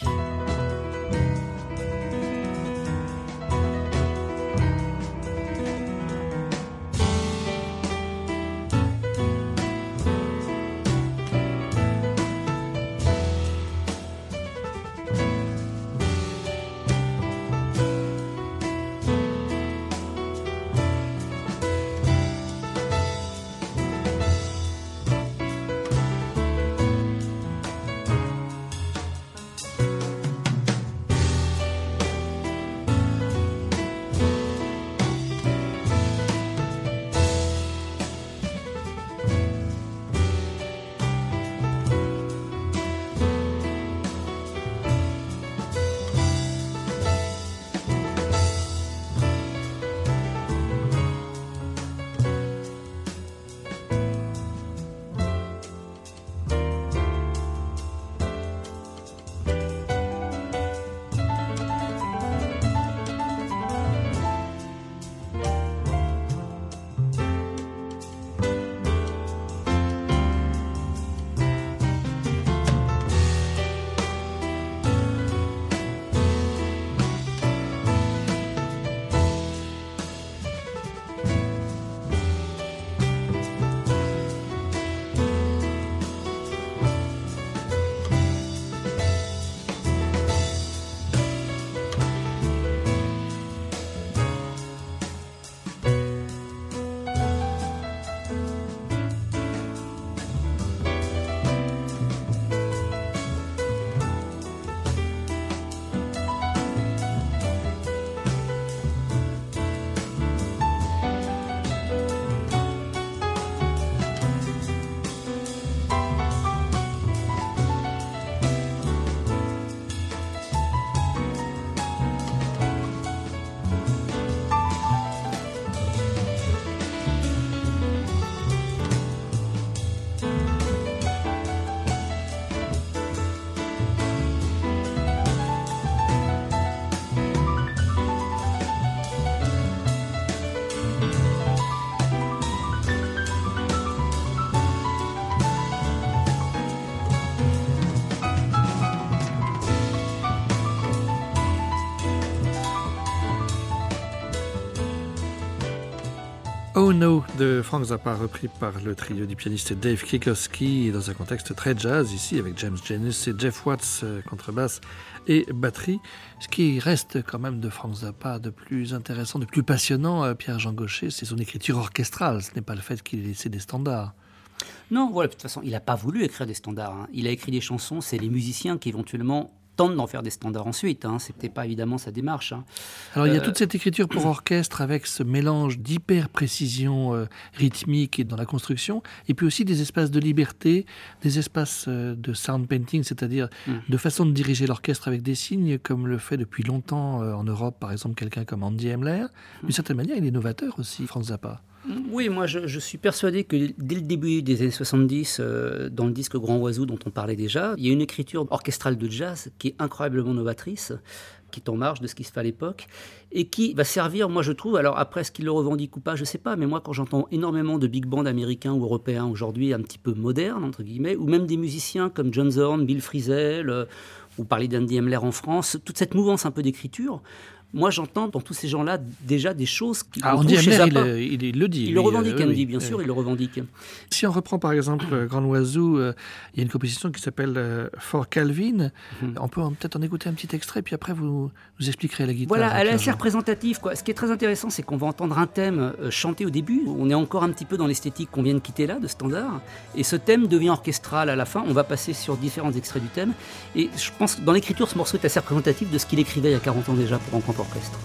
Oh No de Frank Zappa, repris par le trio du pianiste Dave Kikowski dans un contexte très jazz ici avec James Janus et Jeff Watts contrebasse et batterie. Ce qui reste quand même de Frank Zappa de plus intéressant, de plus passionnant, Pierre-Jean Gaucher, c'est son écriture orchestrale. Ce n'est pas le fait qu'il ait laissé des standards. Non, voilà, de toute façon, il n'a pas voulu écrire des standards. Hein. Il a écrit des chansons, c'est les musiciens qui éventuellement tentent d'en faire des standards ensuite. Hein. C'était pas évidemment sa démarche. Hein. Alors il y a Euh, toute cette écriture pour orchestre avec ce mélange d'hyper précision euh, rythmique et dans la construction, et puis aussi des espaces de liberté, des espaces euh, de sound painting, c'est-à-dire Mm. de façon de diriger l'orchestre avec des signes, comme le fait depuis longtemps euh, en Europe, par exemple quelqu'un comme Andy Emler. D'une certaine manière, il est novateur aussi, Frank Zappa. Oui, moi je, je suis persuadé que dès le début des années soixante-dix, euh, dans le disque Grand Oiseau dont on parlait déjà, il y a une écriture orchestrale de jazz qui est incroyablement novatrice, qui est en marge de ce qui se fait à l'époque, et qui va servir, moi je trouve, alors après ce qu'il le revendique ou pas, je sais pas, mais moi quand j'entends énormément de big bands américains ou européens aujourd'hui un petit peu modernes, entre guillemets, ou même des musiciens comme John Zorn, Bill Frisell, euh, ou parler d'Andy Emler en France, toute cette mouvance un peu d'écriture, moi j'entends dans tous ces gens-là déjà des choses qui Ah, on Andy trouve chez Emler, il, Zappa. euh, il, il le dit. Il lui, le revendique, euh, Andy, oui, bien oui. sûr, il le revendique. Si on reprend par exemple euh, Grand Oiseau, euh, il y a une composition qui s'appelle euh, For Calvin. Mhm. On peut en- peut-être en écouter un petit extrait, puis après vous nous expliquerez la guitare. Voilà, elle est assez Pierre-Jean. représentative, quoi. Ce qui est très intéressant, c'est qu'on va entendre un thème euh, chanté au début. On est encore un petit peu dans l'esthétique qu'on vient de quitter là, de standard. Et ce thème devient orchestral à la fin. On va passer sur différents extraits du thème. Et je pense que dans l'écriture, ce morceau est assez représentatif de ce qu'il écrivait il y a quarante ans déjà pour Rencontre Orchestre.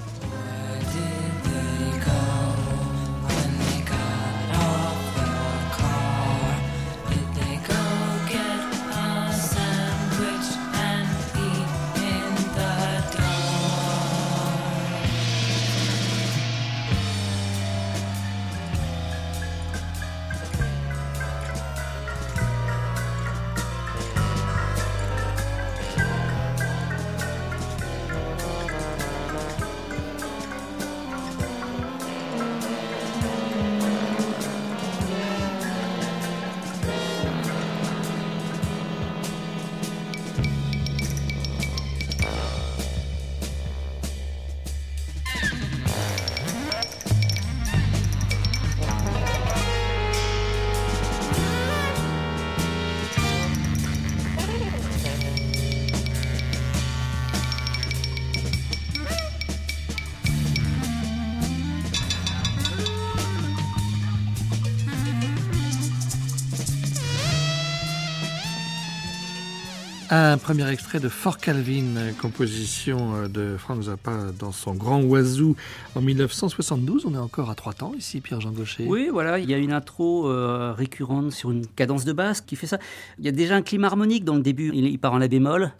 Un premier extrait de For Calvin, composition de Frank Zappa dans son Grand Oiseau en dix-neuf cent soixante-douze. On est encore à trois temps ici, Pierre-Jean Gaucher. Oui, voilà, il y a une intro euh, récurrente sur une cadence de basse qui fait ça. Il y a déjà un climat harmonique dans le début. Il, il part en la bémol.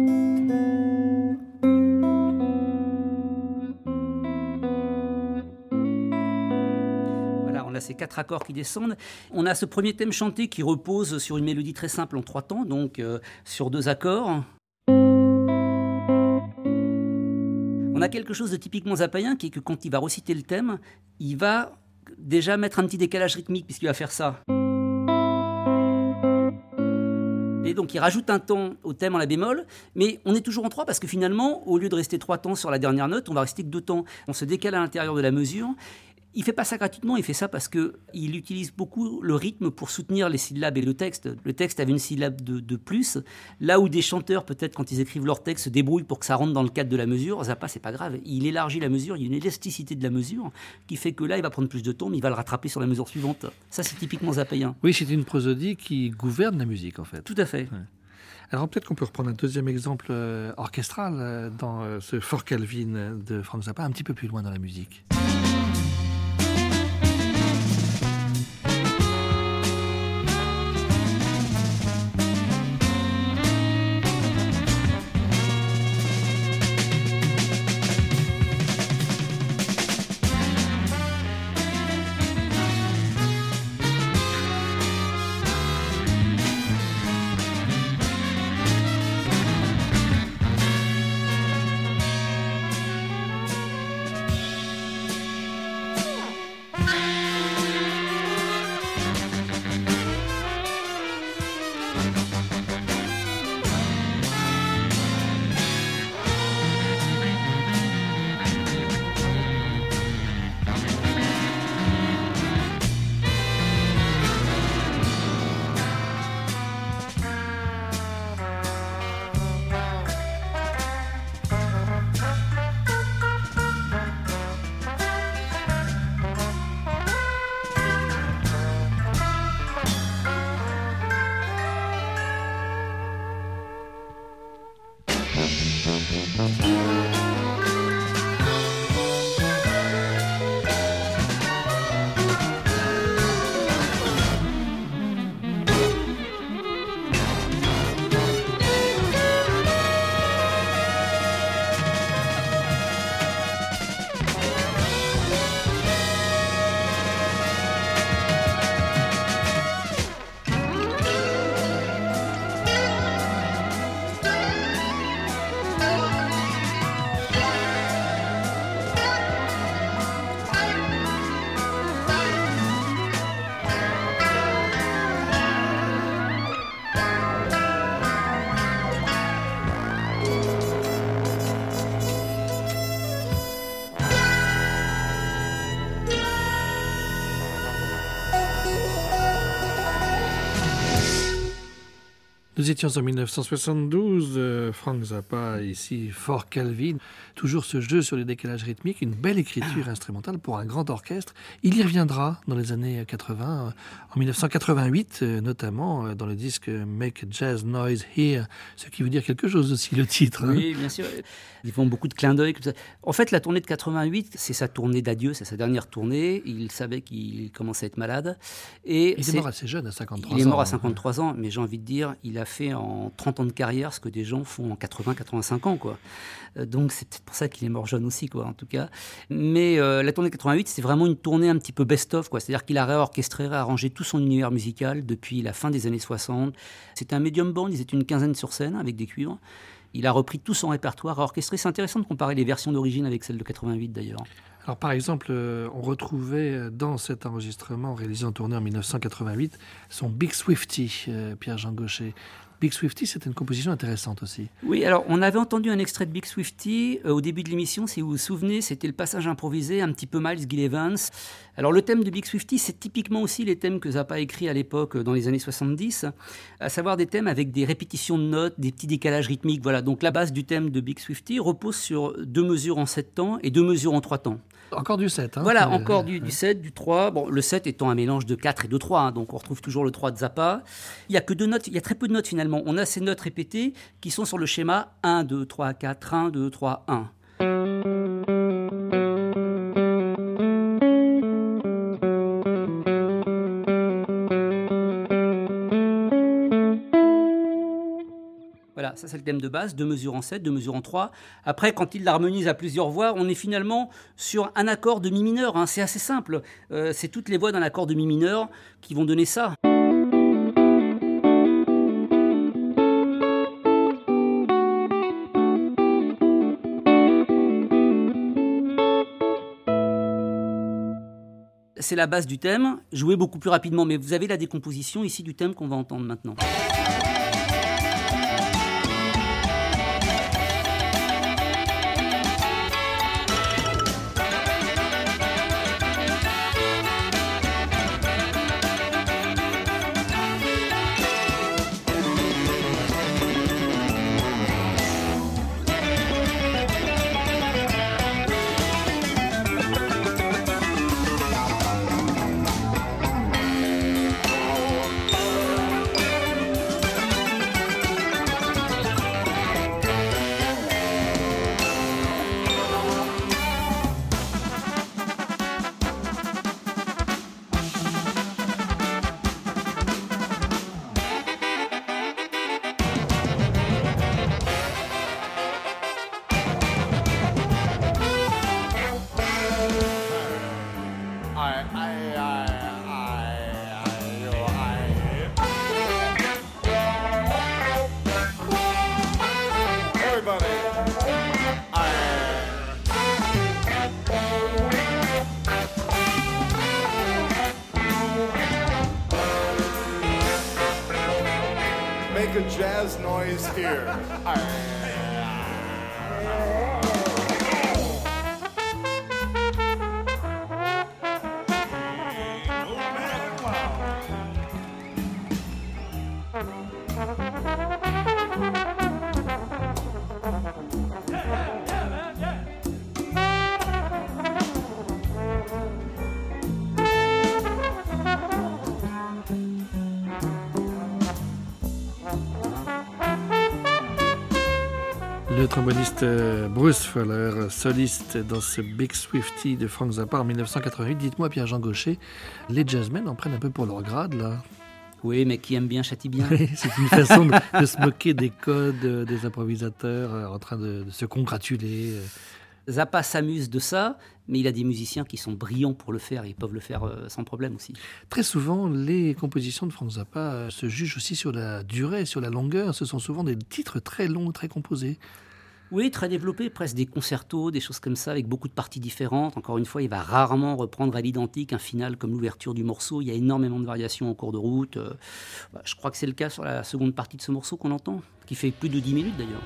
Voilà, on a ces quatre accords qui descendent. On a ce premier thème chanté qui repose sur une mélodie très simple en trois temps, donc euh, sur deux accords. On a quelque chose de typiquement zappaïen qui est que quand il va reciter le thème, il va déjà mettre un petit décalage rythmique puisqu'il va faire ça. Et donc il rajoute un temps au thème en la bémol, mais on est toujours en trois parce que finalement, au lieu de rester trois temps sur la dernière note, on va rester que deux temps. On se décale à l'intérieur de la mesure. Il fait pas ça gratuitement, il fait ça parce que il utilise beaucoup le rythme pour soutenir les syllabes et le texte. Le texte avait une syllabe de, de plus, là où des chanteurs peut-être quand ils écrivent leur texte se débrouillent pour que ça rentre dans le cadre de la mesure. Zappa, c'est pas grave, il élargit la mesure, il y a une élasticité de la mesure qui fait que là il va prendre plus de temps, mais il va le rattraper sur la mesure suivante. Ça c'est typiquement zappaïen. Oui, c'est une prosodie qui gouverne la musique en fait. Tout à fait. Ouais. Alors peut-être qu'on peut reprendre un deuxième exemple euh, orchestral euh, dans euh, ce For Calvin de Frank Zappa, un petit peu plus loin dans la musique. Nous étions en dix-neuf cent soixante-douze, euh, Frank Zappa, ici Fort Calvin. Toujours ce jeu sur les décalages rythmiques, une belle écriture instrumentale pour un grand orchestre. Il y reviendra dans les années quatre-vingts, euh, en dix-neuf cent quatre-vingt-huit, euh, notamment euh, dans le disque Make Jazz Noise Here, ce qui veut dire quelque chose aussi, le titre. Hein. Oui, bien sûr. Ils font beaucoup de clins d'œil. Comme ça. En fait, la tournée de quatre-vingt-huit, c'est sa tournée d'adieu, c'est sa dernière tournée. Il savait qu'il commençait à être malade. Et il est mort assez jeune, à cinquante-trois ans. Il est mort à cinquante-trois ans, mais j'ai envie de dire, il a fait en trente ans de carrière ce que des gens font en quatre-vingts, quatre-vingt-cinq ans, quoi. Donc c'est peut-être pour ça qu'il est mort jeune aussi, quoi, en tout cas. Mais euh, la tournée quatre-vingt-huit, c'est vraiment une tournée un petit peu best-of, quoi. C'est-à-dire qu'il a réorchestré, réarrangé tout son univers musical depuis la fin des années soixante. C'était un medium band, ils étaient une quinzaine sur scène avec des cuivres. Il a repris tout son répertoire, réorchestré. C'est intéressant de comparer les versions d'origine avec celles de quatre-vingt-huit, d'ailleurs. Alors par exemple, euh, on retrouvait dans cet enregistrement réalisé en tournée en dix-neuf cent quatre-vingt-huit son Big Swifty, euh, Pierre-Jean Gaucher. Big Swifty, c'était une composition intéressante aussi. Oui, alors on avait entendu un extrait de Big Swifty euh, au début de l'émission, si vous vous souvenez, c'était le passage improvisé, un petit peu Miles Gil Evans. Alors le thème de Big Swifty, c'est typiquement aussi les thèmes que Zappa a écrits à l'époque, dans les années soixante-dix, à savoir des thèmes avec des répétitions de notes, des petits décalages rythmiques. Voilà, donc la base du thème de Big Swifty repose sur deux mesures en sept temps et deux mesures en trois temps. Encore du sept, hein. Voilà, euh, encore du, du sept, du trois. Bon, le sept étant un mélange de quatre et de trois, hein, donc on retrouve toujours le trois de Zappa. Il n'y a que deux notes, il y a très peu de notes finalement. On a ces notes répétées qui sont sur le schéma un, deux, trois, quatre, un, deux, trois, un. Voilà, ça c'est le thème de base, deux mesures en sept, deux mesures en trois. Après, quand il l'harmonise à plusieurs voix, on est finalement sur un accord de mi mineur. Hein. C'est assez simple. Euh, c'est toutes les voix d'un accord de mi mineur qui vont donner ça. C'est la base du thème, joué beaucoup plus rapidement, mais vous avez la décomposition ici du thème qu'on va entendre maintenant. Make a jazz noise here. Le tromboniste Bruce Fuller, soliste dans ce Big Swifty de Frank Zappa en dix-neuf cent quatre-vingt-huit. Dites-moi, Pierre-Jean Gaucher, les jazzmen en prennent un peu pour leur grade, là. Oui, mais qui aime bien châtie bien. C'est une façon de, de se moquer des codes, des improvisateurs en train de, de se congratuler. Zappa s'amuse de ça, mais il a des musiciens qui sont brillants pour le faire, et ils peuvent le faire euh, sans problème aussi. Très souvent, les compositions de Frank Zappa euh, se jugent aussi sur la durée, sur la longueur. Ce sont souvent des titres très longs, très composés. Oui, très développé, presque des concertos, des choses comme ça, avec beaucoup de parties différentes. Encore une fois, il va rarement reprendre à l'identique un final comme l'ouverture du morceau. Il y a énormément de variations en cours de route. Euh, bah, je crois que c'est le cas sur la seconde partie de ce morceau qu'on entend, qui fait plus de dix minutes d'ailleurs.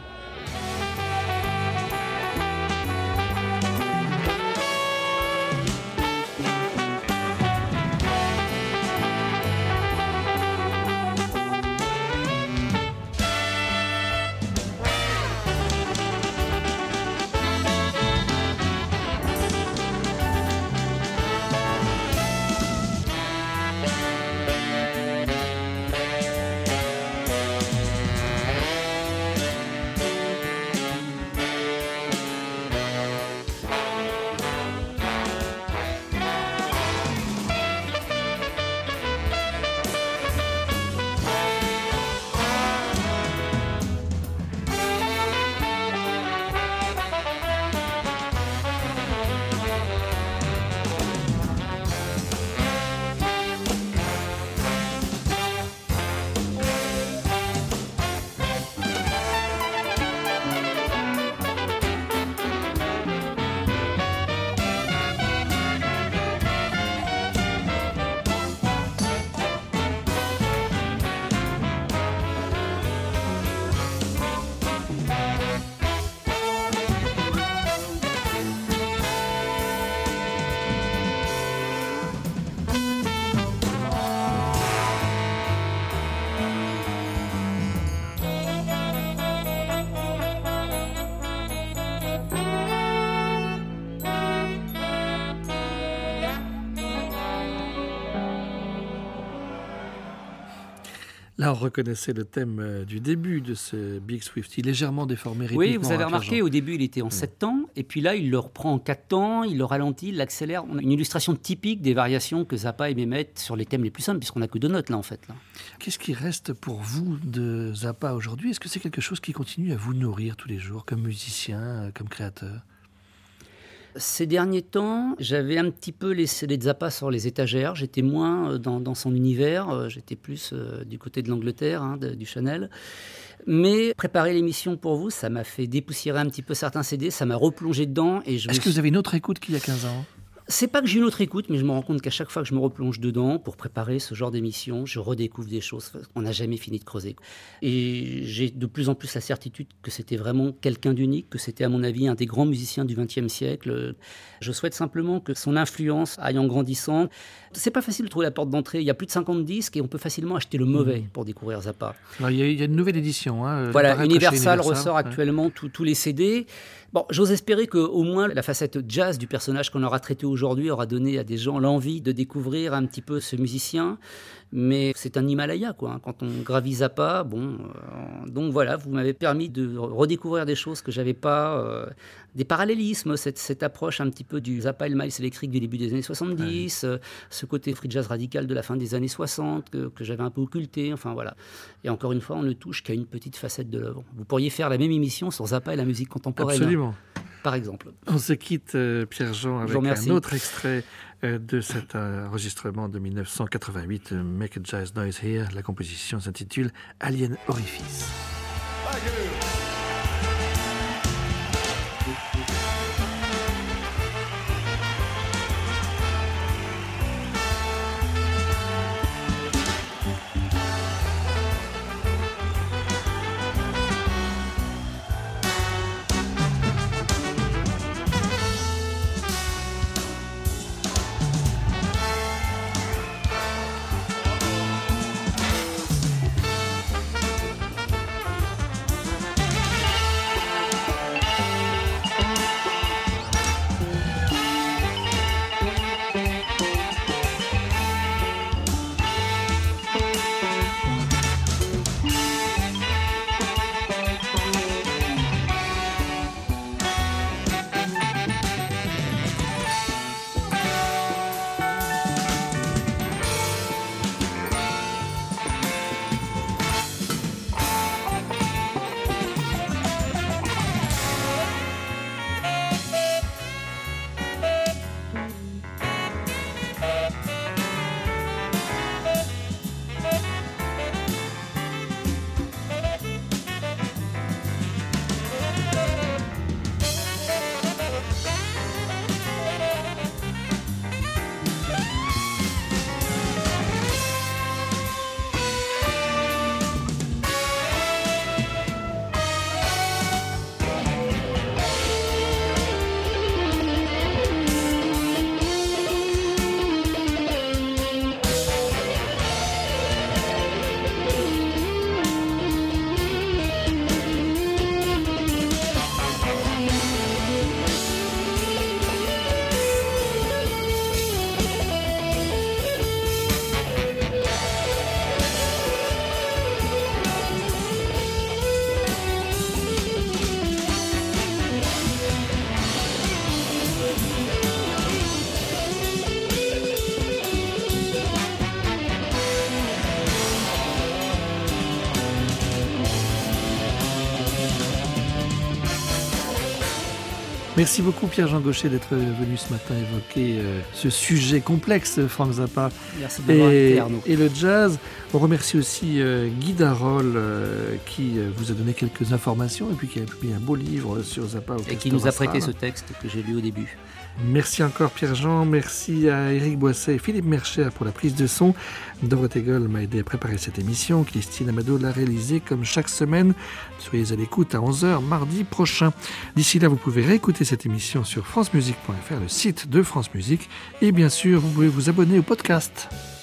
Là, on reconnaissait le thème euh, du début de ce Big Swifty, légèrement déformé rythmiquement. Oui, vous avez hein, remarqué, Pierre-Jean. au début, il était en sept temps, et puis là, il le reprend en quatre temps, il le ralentit, il l'accélère. On a une illustration typique des variations que Zappa aimait mettre sur les thèmes les plus simples, puisqu'on n'a que deux notes, là, en fait. Là. Qu'est-ce qui reste pour vous de Zappa aujourd'hui? Est-ce que c'est quelque chose qui continue à vous nourrir tous les jours, comme musicien, euh, comme créateur? Ces derniers temps, j'avais un petit peu laissé les Zappa sur les étagères. J'étais moins dans, dans son univers. J'étais plus euh, du côté de l'Angleterre, hein, de, du Chanel. Mais préparer l'émission pour vous, ça m'a fait dépoussiérer un petit peu certains C D. Ça m'a replongé dedans. Et je Est-ce me... que vous avez une autre écoute qu'il y a quinze ans? C'est pas que j'ai une autre écoute, mais je me rends compte qu'à chaque fois que je me replonge dedans pour préparer ce genre d'émission, je redécouvre des choses. On n'a jamais fini de creuser. Et j'ai de plus en plus la certitude que c'était vraiment quelqu'un d'unique, que c'était à mon avis un des grands musiciens du vingtième siècle. Je souhaite simplement que son influence aille en grandissant. C'est pas facile de trouver la porte d'entrée. Il y a plus de cinquante disques et on peut facilement acheter le mauvais mmh. pour découvrir Zappa. Alors, il, y a, il y a une nouvelle édition. Hein, voilà, Universal, Universal ressort ouais. actuellement tous, tous les C D. Bon, j'ose espérer qu'au moins la facette jazz du personnage qu'on aura traité aujourd'hui aura donné à des gens l'envie de découvrir un petit peu ce musicien. Mais c'est un Himalaya, quoi. Hein. Quand on gravit Zappa, bon... Euh, donc voilà, vous m'avez permis de redécouvrir des choses que j'avais pas... Euh, des parallélismes, cette, cette approche un petit peu du Zappa et le Miles électrique du début des années soixante-dix, ouais. euh, ce côté free jazz radical de la fin des années soixante, que, que j'avais un peu occulté, enfin voilà. Et encore une fois, on ne touche qu'à une petite facette de l'œuvre. Vous pourriez faire la même émission sur Zappa et la musique contemporaine. Absolument. Hein, par exemple. On se quitte, euh, Pierre-Jean, avec un autre extrait euh, de cet euh, enregistrement de mille neuf cent quatre-vingt-huit, euh, Make a Jazz Noise Here. La composition s'intitule Alien Orifice. Merci beaucoup Pierre-Jean Gaucher d'être venu ce matin évoquer euh, ce sujet complexe, Frank Zappa et, et le jazz. On remercie aussi euh, Guy Darol euh, qui euh, vous a donné quelques informations et puis qui a publié un beau livre sur Zappa. Et qui nous a prêté ce texte que j'ai lu au début. Merci encore Pierre-Jean, merci à Éric Boisset et Philippe Mercher pour la prise de son. Dorothée Goll m'a aidé à préparer cette émission. Christine Amado l'a réalisée comme chaque semaine. Soyez à l'écoute à onze heures mardi prochain. D'ici là, vous pouvez réécouter cette émission sur francemusique point f r, le site de France Musique. Et bien sûr, vous pouvez vous abonner au podcast.